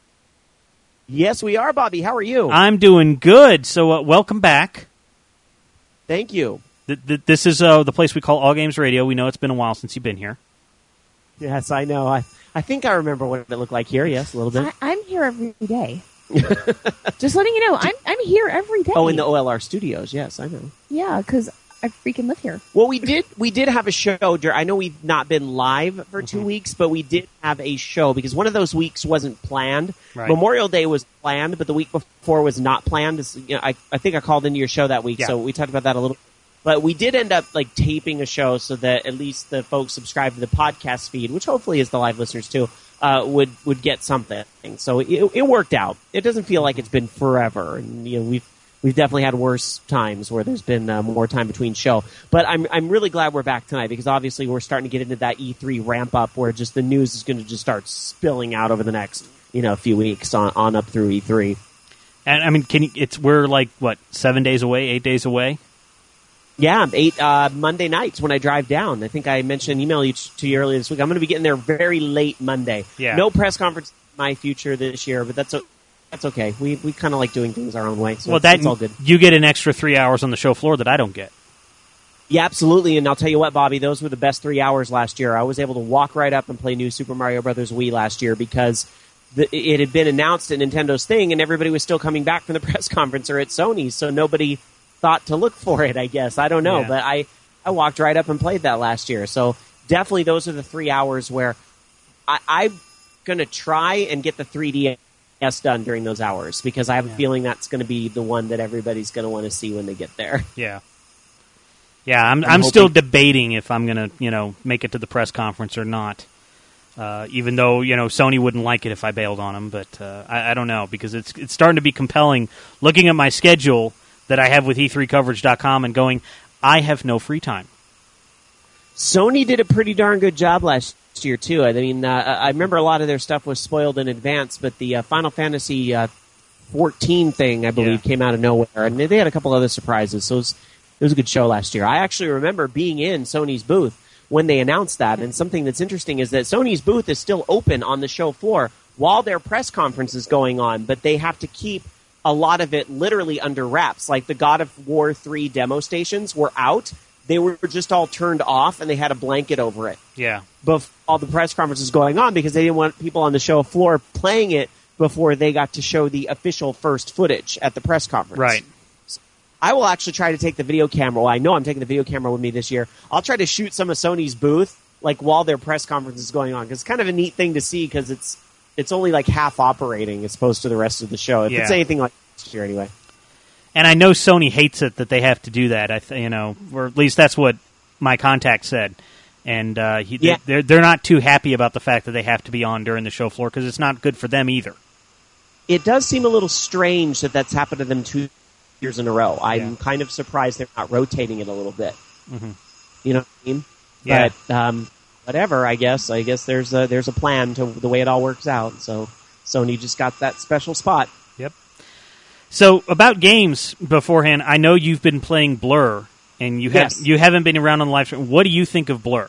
Yes, we are, Bobby. How are you?
I'm doing good. So, uh, welcome back.
Thank you.
Th- th- this is uh, the place we call All Games Radio. We know it's been a while since you've been here.
Yes, I know. I, I think I remember what it looked like here. Yes, a little bit.
I, I'm here every day. Just letting you know, I'm I'm here every day.
Oh, in the O L R studios. Yes, I know.
Yeah, because I freaking live here.
Well, we did we did have a show. I know we've not been live for two mm-hmm. weeks, but we did have a show because one of those weeks wasn't planned. Right. Memorial Day was planned, but the week before was not planned. You know, I I think I called into your show that week, yeah. So we talked about that a little. But we did end up like taping a show so that at least the folks subscribed to the podcast feed, which hopefully is the live listeners too, uh, would would get something. So it, it worked out. It doesn't feel like it's been forever, and you know we've. We've definitely had worse times where there's been uh, more time between show. But I'm I'm really glad we're back tonight because obviously we're starting to get into that E three ramp up where just the news is going to just start spilling out over the next you know few weeks on, on up through E three.
And I mean, can you, it's we're like what seven days away, eight days away.
Yeah, eight uh, Monday nights when I drive down. I think I mentioned email you to you earlier this week. I'm going to be getting there very late Monday.
Yeah.
No press conference in my future this year, but that's a, that's okay. We we kind of like doing things our own way, so
well,
it's,
that,
it's all good.
You get an extra three hours on the show floor that I don't get.
Yeah, absolutely. And I'll tell you what, Bobby, those were the best three hours last year. I was able to walk right up and play New Super Mario Brothers Wii last year because the, it had been announced at Nintendo's thing, and everybody was still coming back from the press conference or at Sony's, so nobody thought to look for it, I guess. I don't know, yeah. But I, I walked right up and played that last year. So definitely those are the three hours where I, I'm going to try and get the three D S done during those hours because I have yeah. a feeling that's going to be the one that everybody's going to want to see when they get there.
Yeah. Yeah, I'm I'm, I'm still debating if I'm going to, you know, make it to the press conference or not. Uh, even though, you know, Sony wouldn't like it if I bailed on them, but uh, I, I don't know, because it's it's starting to be compelling looking at my schedule that I have with E three coverage dot com and going, I have no free time.
Sony did a pretty darn good job last year, too. I mean, uh, I remember a lot of their stuff was spoiled in advance, but the uh, Final Fantasy uh, fourteen thing, I believe, yeah. came out of nowhere, and they had a couple other surprises, so it was, it was a good show last year. I actually remember being in Sony's booth when they announced that, and something that's interesting is that Sony's booth is still open on the show floor while their press conference is going on, but they have to keep a lot of it literally under wraps. Like the God of War three demo stations were out. They were just all turned off, and they had a blanket over it.
Yeah.
Before all the press conferences going on, because they didn't want people on the show floor playing it before they got to show the official first footage at the press conference.
Right.
So I will actually try to take the video camera. Well, I know I'm taking the video camera with me this year. I'll try to shoot some of Sony's booth like while their press conference is going on, because it's kind of a neat thing to see, because it's it's only like half operating as opposed to the rest of the show. If
yeah.
it's anything like last year, anyway.
And I know Sony hates it that they have to do that. I, th- you know, or at least that's what my contact said. And uh, he,
yeah.
they're they're not too happy about the fact that they have to be on during the show floor, because it's not good for them either.
It does seem a little strange that that's happened to them two years in a row. I'm yeah. kind of surprised they're not rotating it a little bit.
Mm-hmm.
You know what I mean?
Yeah.
But um, whatever. I guess. I guess there's a, there's a plan to the way it all works out. So Sony just got that special spot.
Yep. So about games beforehand, I know you've been playing Blur, and you have
yes.
you haven't been around on the live stream. What do you think of Blur?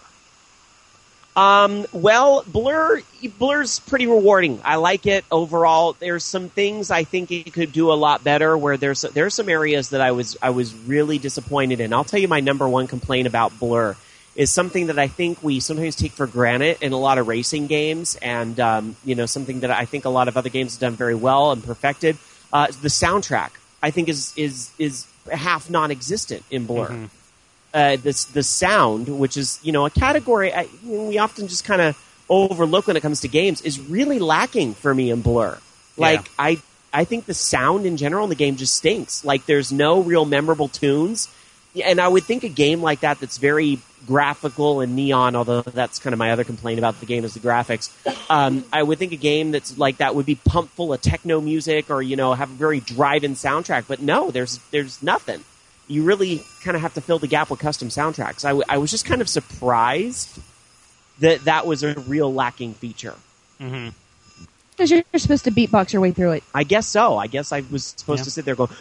Um, well, Blur, Blur's pretty rewarding. I like it overall. There's some things I think it could do a lot better. Where there's there's some areas that I was I was really disappointed in. I'll tell you my number one complaint about Blur is something that I think we sometimes take for granted in a lot of racing games, and um, you know, something that I think a lot of other games have done very well and perfected. Uh, the soundtrack, I think, is is is half non-existent in Blur. Mm-hmm. Uh, this the sound, which is, you know, a category I, you know, we often just kind of overlook when it comes to games, is really lacking for me in Blur. Like
yeah.
I I think the sound in general in the game just stinks. Like there's no real memorable tunes, and I would think a game like that that's very graphical and neon, although that's kind of my other complaint about the game is the graphics. Um, I would think a game that's like that would be pumped full of techno music, or, you know, have a very drive-in soundtrack. But no, there's there's nothing. You really kind of have to fill the gap with custom soundtracks. I, w- I was just kind of surprised that that was a real lacking feature.
Mm-hmm.
Because you're supposed to beatbox your way through it.
I guess so. I guess I was supposed
yeah.
to sit there going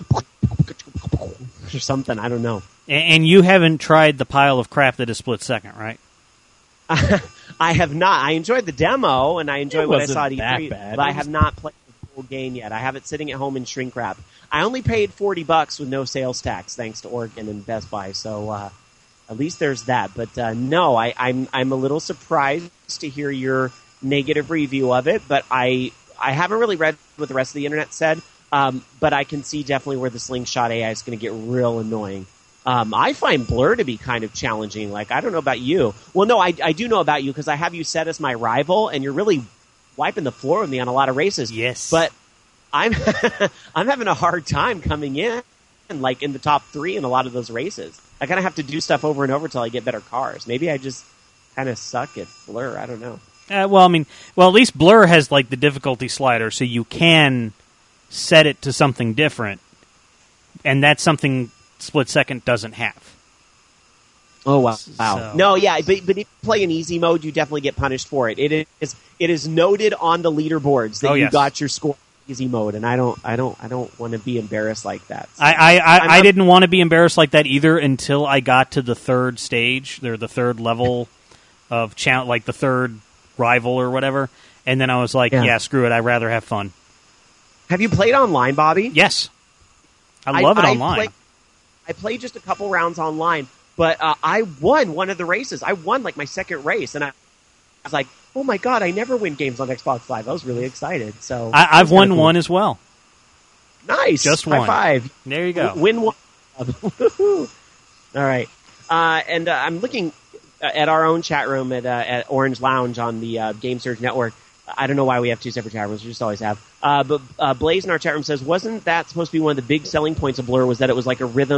or something. I don't know.
And you haven't tried the pile of crap that is Split Second, right?
I have not. I enjoyed the demo, and I enjoyed
it
what I saw at E
that
three,
bad.
but I have not played the full game yet. I have it sitting at home in shrink wrap. I only paid forty bucks with no sales tax, thanks to Oregon and Best Buy, so uh, at least there's that. But uh, no, I, I'm I'm a little surprised to hear your negative review of it, but I I haven't really read what the rest of the internet said, um, but I can see definitely where the Slingshot A I is going to get real annoying. Um, I find Blur to be kind of challenging. Like, I don't know about you. Well, no, I, I do know about you, because I have you set as my rival, and you're really wiping the floor with me on a lot of races.
Yes.
But I'm I'm having a hard time coming in, like, in the top three in a lot of those races. I kind of have to do stuff over and over until I get better cars. Maybe I just kind of suck at Blur. I don't know.
Uh, well, I mean, well, at least Blur has, like, the difficulty slider, so you can set it to something different, and that's something Split Second doesn't have.
Oh wow! Wow.
So.
No, yeah, but but if you play in easy mode, you definitely get punished for it. It is it is noted on the leaderboards that
oh,
you
yes.
got your score in easy mode, and I don't I don't I don't want to be embarrassed like that. So.
I I, I, I didn't want to be embarrassed like that either until I got to the third stage, or the third level of cha- like the third rival or whatever, and then I was like, yeah, yeah screw it, I'd rather have fun.
Have you played online, Bobby?
Yes, I love
I,
it online.
I play, I played just a couple rounds online, but uh, I won one of the races. I won like my second race, and I, I was like, "Oh my god, I never win games on Xbox Live." I was really excited. So
I, I've won cool. one as well.
Nice,
just
high
one.
Five.
There you go.
Win one. All right, uh, and uh, I'm looking at our own chat room at, uh, at Orange Lounge on the uh, Game Surge Network. I don't know why we have two separate chat rooms. We just always have. Uh, but uh, Blaze in our chat room says, wasn't that supposed to be one of the big selling points of Blur, was that it was like a rhythm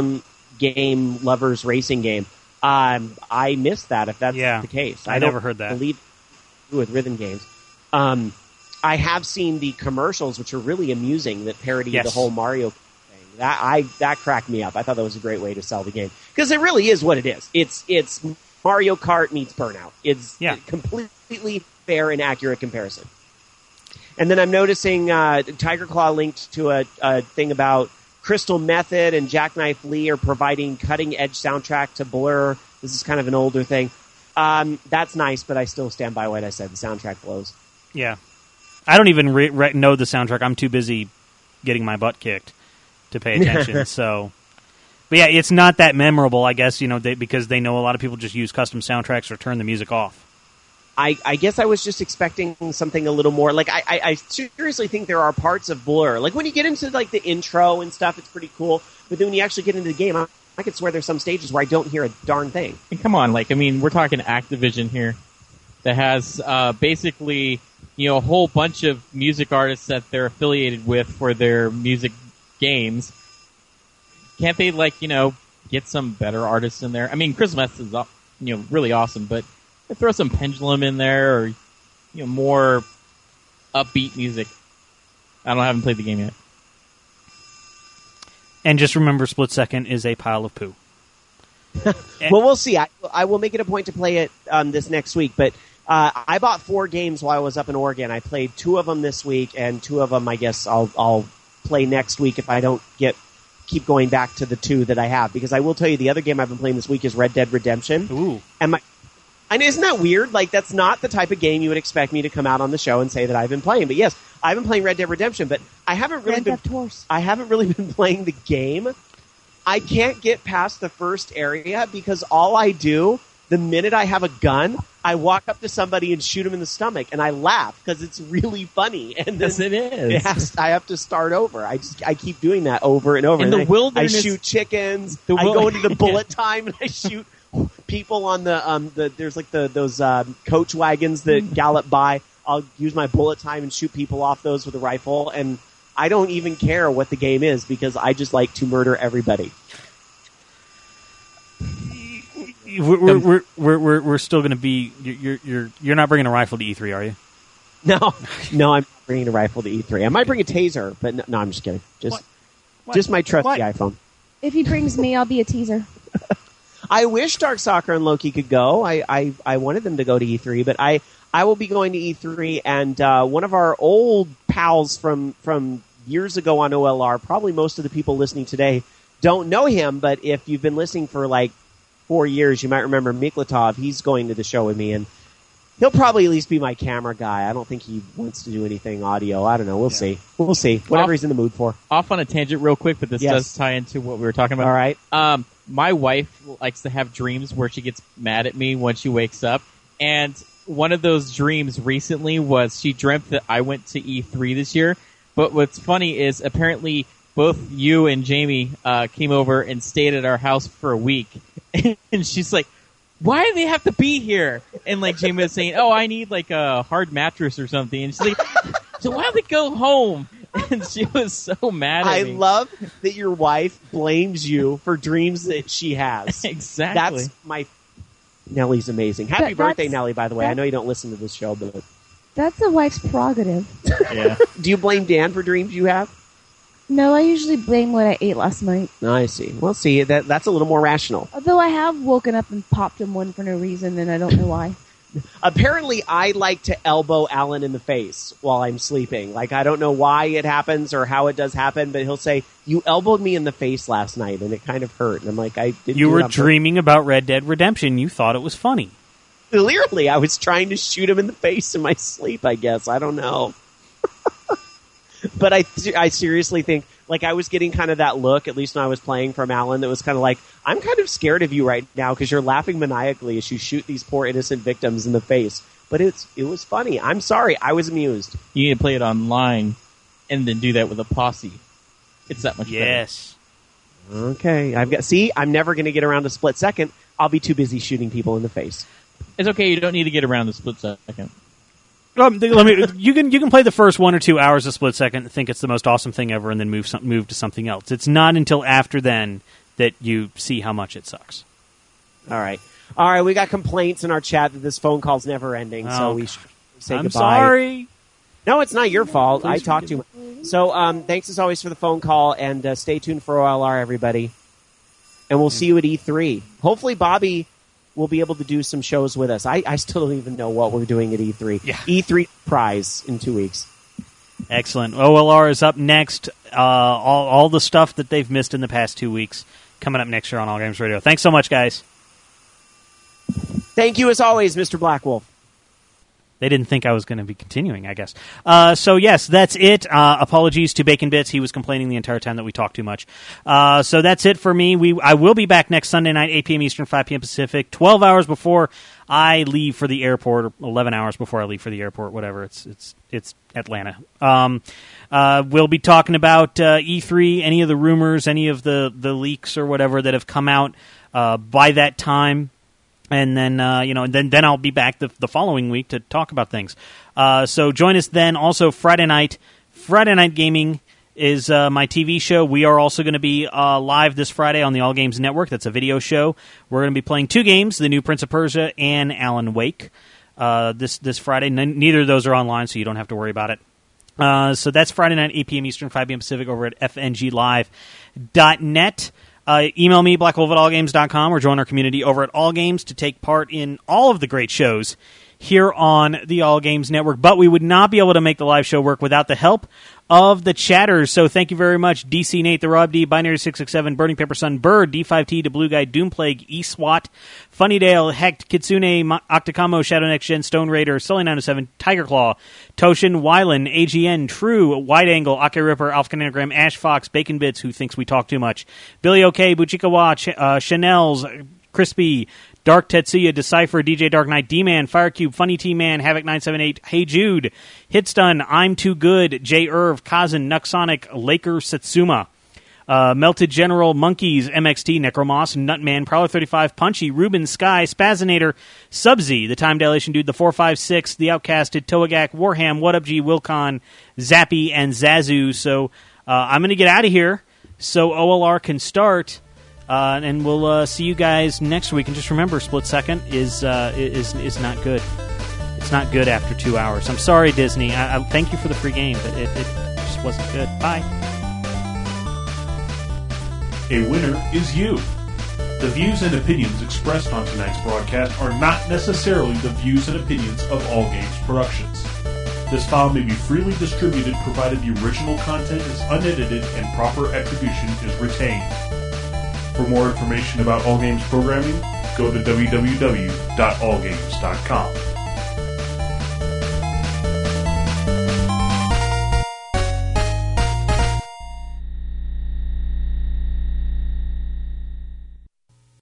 game lovers racing game. Um, I missed that if that's
yeah,
the case.
I, I never heard that.
Believe with rhythm games. Um, I have seen the commercials, which are really amusing, that parody
yes.
the whole Mario thing. That I that cracked me up. I thought that was a great way to sell the game because it really is what it is. It's it's Mario Kart meets Burnout. It's
yeah.
completely fair and accurate comparison. And then I'm noticing uh, Tiger Claw linked to a, a thing about Crystal Method and Jackknife Lee are providing cutting-edge soundtrack to Blur. This is kind of an older thing. Um, that's nice, but I still stand by what I said. The soundtrack blows.
Yeah. I don't even re- re- know the soundtrack. I'm too busy getting my butt kicked to pay attention. so, But yeah, it's not that memorable, I guess, you know, they, because they know a lot of people just use custom soundtracks or turn the music off.
I, I guess I was just expecting something a little more. Like, I, I, I seriously think there are parts of Blur. Like, when you get into, like, the intro and stuff, it's pretty cool. But then when you actually get into the game, I, I could swear there's some stages where I don't hear a darn thing.
And come on, like, I mean, we're talking Activision here that has uh, basically, you know, a whole bunch of music artists that they're affiliated with for their music games. Can't they, like, you know, get some better artists in there? I mean, Chris Meth is, you know, really awesome, but throw some Pendulum in there, or you know, more upbeat music. I don't I haven't played the game yet.
And just remember, Split Second is a pile of poo.
Well, we'll see. I, I will make it a point to play it um, this next week. But uh, I bought four games while I was up in Oregon. I played two of them this week, and two of them I guess I'll I'll play next week if I don't get keep going back to the two that I have. Because I will tell you, the other game I've been playing this week is Red Dead Redemption.
Ooh.
And my And isn't that weird? Like, that's not the type of game you would expect me to come out on the show and say that I've been playing. But yes, I've been playing Red Dead Redemption, but I haven't really
Red
been.
Dead Horse.
I haven't really been playing the game. I can't get past the first area because all I do, the minute I have a gun, I walk up to somebody and shoot them in the stomach, and I laugh because it's really funny. And then
yes, it is.
It has, I have to start over. I just I keep doing that over and over.
In
and
the
I,
wilderness,
I shoot chickens.
The
I
wil-
go into the bullet time and I shoot people on the um the there's like the those um, coach wagons that gallop by. I'll use my bullet time and shoot people off those with a rifle, and I don't even care what the game is because I just like to murder everybody.
We're we're we're we're, we're still going to be. You're you're you're not bringing a rifle to E three, are you?
No, no, I'm not bringing a rifle to E three. I might bring a taser, but no, no I'm just kidding. Just
what? What?
just my trusty
what?
iPhone.
If he brings me, I'll be a teaser.
I wish Dark Soccer and Loki could go. I, I, I wanted them to go to E three, but I, I will be going to E three, and uh, one of our old pals from, from years ago on O L R, probably most of the people listening today don't know him, but if you've been listening for like four years, you might remember Miklatov. He's going to the show with me, and he'll probably at least be my camera guy. I don't think he wants to do anything audio. I don't know. We'll yeah. see. We'll see. Whatever
off,
he's in the mood for.
Off on a tangent real quick, but this
yes.
does tie into what we were talking about.
All right.
Um, my wife likes to have dreams where she gets mad at me when she wakes up. And one of those dreams recently was she dreamt that I went to E three this year. But what's funny is apparently both you and Jamie uh, came over and stayed at our house for a week. And she's like, why do they have to be here? And like Jamie was saying, oh, I need like a hard mattress or something. And she's like, so why don't they go home? And she was so mad at
I
me.
I love that your wife blames you for dreams that she has.
Exactly.
That's my... Nellie's amazing. Happy
But
birthday, Nellie, by the way. I know you don't listen to this show, but...
That's a wife's prerogative.
Yeah.
Do you blame Dan for dreams you have?
No, I usually blame what I ate last night.
No, I see. Well, see, that that's a little more rational.
Although I have woken up and popped him one for no reason, and I don't know why.
Apparently, I like to elbow Alan in the face while I'm sleeping. Like, I don't know why it happens or how it does happen, but he'll say, you elbowed me in the face last night, and it kind of hurt. And I'm like, I didn't.
You were dreaming about Red Dead Redemption. You thought it was funny.
Clearly, I was trying to shoot him in the face in my sleep, I guess. I don't know. But I, I seriously think, like, I was getting kind of that look, at least when I was playing from Alan, that was kind of like, I'm kind of scared of you right now because you're laughing maniacally as you shoot these poor innocent victims in the face. But it's it was funny. I'm sorry. I was amused.
You need to play it online and then do that with a posse. It's that much
yes.
better.
Okay. I've got. See, I'm never going to get around to Split Second. I'll be too busy shooting people in the face.
It's okay. You don't need to get around to Split Second.
Um, let me. You can you can play the first one or two hours of Split Second and think it's the most awesome thing ever, and then move some, move to something else. It's not until after then that you see how much it sucks.
All right. All right, we got complaints in our chat that this phone call's never ending,
Oh,
so we should say
I'm
goodbye.
sorry.
No, it's not your fault. I
Please
talked too much. So um, thanks as always for the phone call, and uh, stay tuned for O L R, everybody. And we'll see you at E three. Hopefully Bobby will be able to do some shows with us. I, I still don't even know what we're doing at E three.
Yeah.
E three prize in two weeks.
Excellent. O L R is up next. Uh, all, all the stuff that they've missed in the past two weeks coming up next year on All Games Radio. Thanks so much, guys.
Thank you as always, Mister Blackwolf.
They didn't think I was going to be continuing, I guess. Uh, so, yes, that's it. Uh, apologies to Bacon Bits. He was complaining the entire time that we talked too much. Uh, so that's it for me. We I will be back next Sunday night, eight p.m. Eastern, five p.m. Pacific, twelve hours before I leave for the airport, or eleven hours before I leave for the airport, whatever. It's it's it's Atlanta. Um, uh, we'll be talking about uh, E three, any of the rumors, any of the, the leaks or whatever that have come out uh, by that time. And then, uh, you know, and then, then I'll be back the, the following week to talk about things. Uh, so join us then. Also, Friday night, Friday Night Gaming is uh, my T V show. We are also going to be uh, live this Friday on the All Games Network. That's a video show. We're going to be playing two games: the new Prince of Persia and Alan Wake. Uh, this this Friday. N- neither of those are online, so you don't have to worry about it. Uh, so that's Friday night, eight p.m. Eastern, five p.m. Pacific, over at f n g live dot net. Uh, email me, blackwolf at all games dot com, or join our community over at All Games to take part in all of the great shows here on the All Games Network. But we would not be able to make the live show work without the help of the chatters. So thank you very much, D C Nate, the Rob D, Binary six six seven, Burning Paper Sun, Bird, D five T, the Blue Guy, Doomplague, E-SWAT, Funnydale, Hecht, Kitsune, Octocamo, Shadow Next Gen, Stone Raider, Sully nine oh seven, Tiger Claw, Toshin, Wylan, A G N, True, Wide Angle, Ake Ripper, Alpha Anagram, Ash Fox, Bacon Bits, who thinks we talk too much, Billy OK, Buchikawa, Ch- uh, Chanel's, Crispy, Dark Tetsuya, Decipher, D J Dark Knight, D-Man, Firecube, Funny T-Man, Havoc nine seven eight, Hey Jude, Hitstun, I'm Too Good, J. Irv, Kazan, Nuxonic, Laker Satsuma, uh, Melted General, Monkeys, M X T, Necromoss, Nutman, Prowler thirty-five, Punchy, Ruben, Sky, Spazinator, Subsy, The Time Dilation Dude, The four five six, The Outcasted, Toagak, Warham, What Up G, Wilcon, Zappy, and Zazu. So uh, I'm going to get out of here so O L R can start. Uh, and we'll uh, see you guys next week. And just remember, Split Second is uh, is is not good. It's not good after two hours. I'm sorry, Disney. I, I thank you for the free game, but it, it just wasn't good. Bye.
A winner is you. The views and opinions expressed on tonight's broadcast are not necessarily the views and opinions of All Games Productions. This file may be freely distributed provided the original content is unedited and proper attribution is retained. For more information about All Games programming, go to w w w dot all games dot com.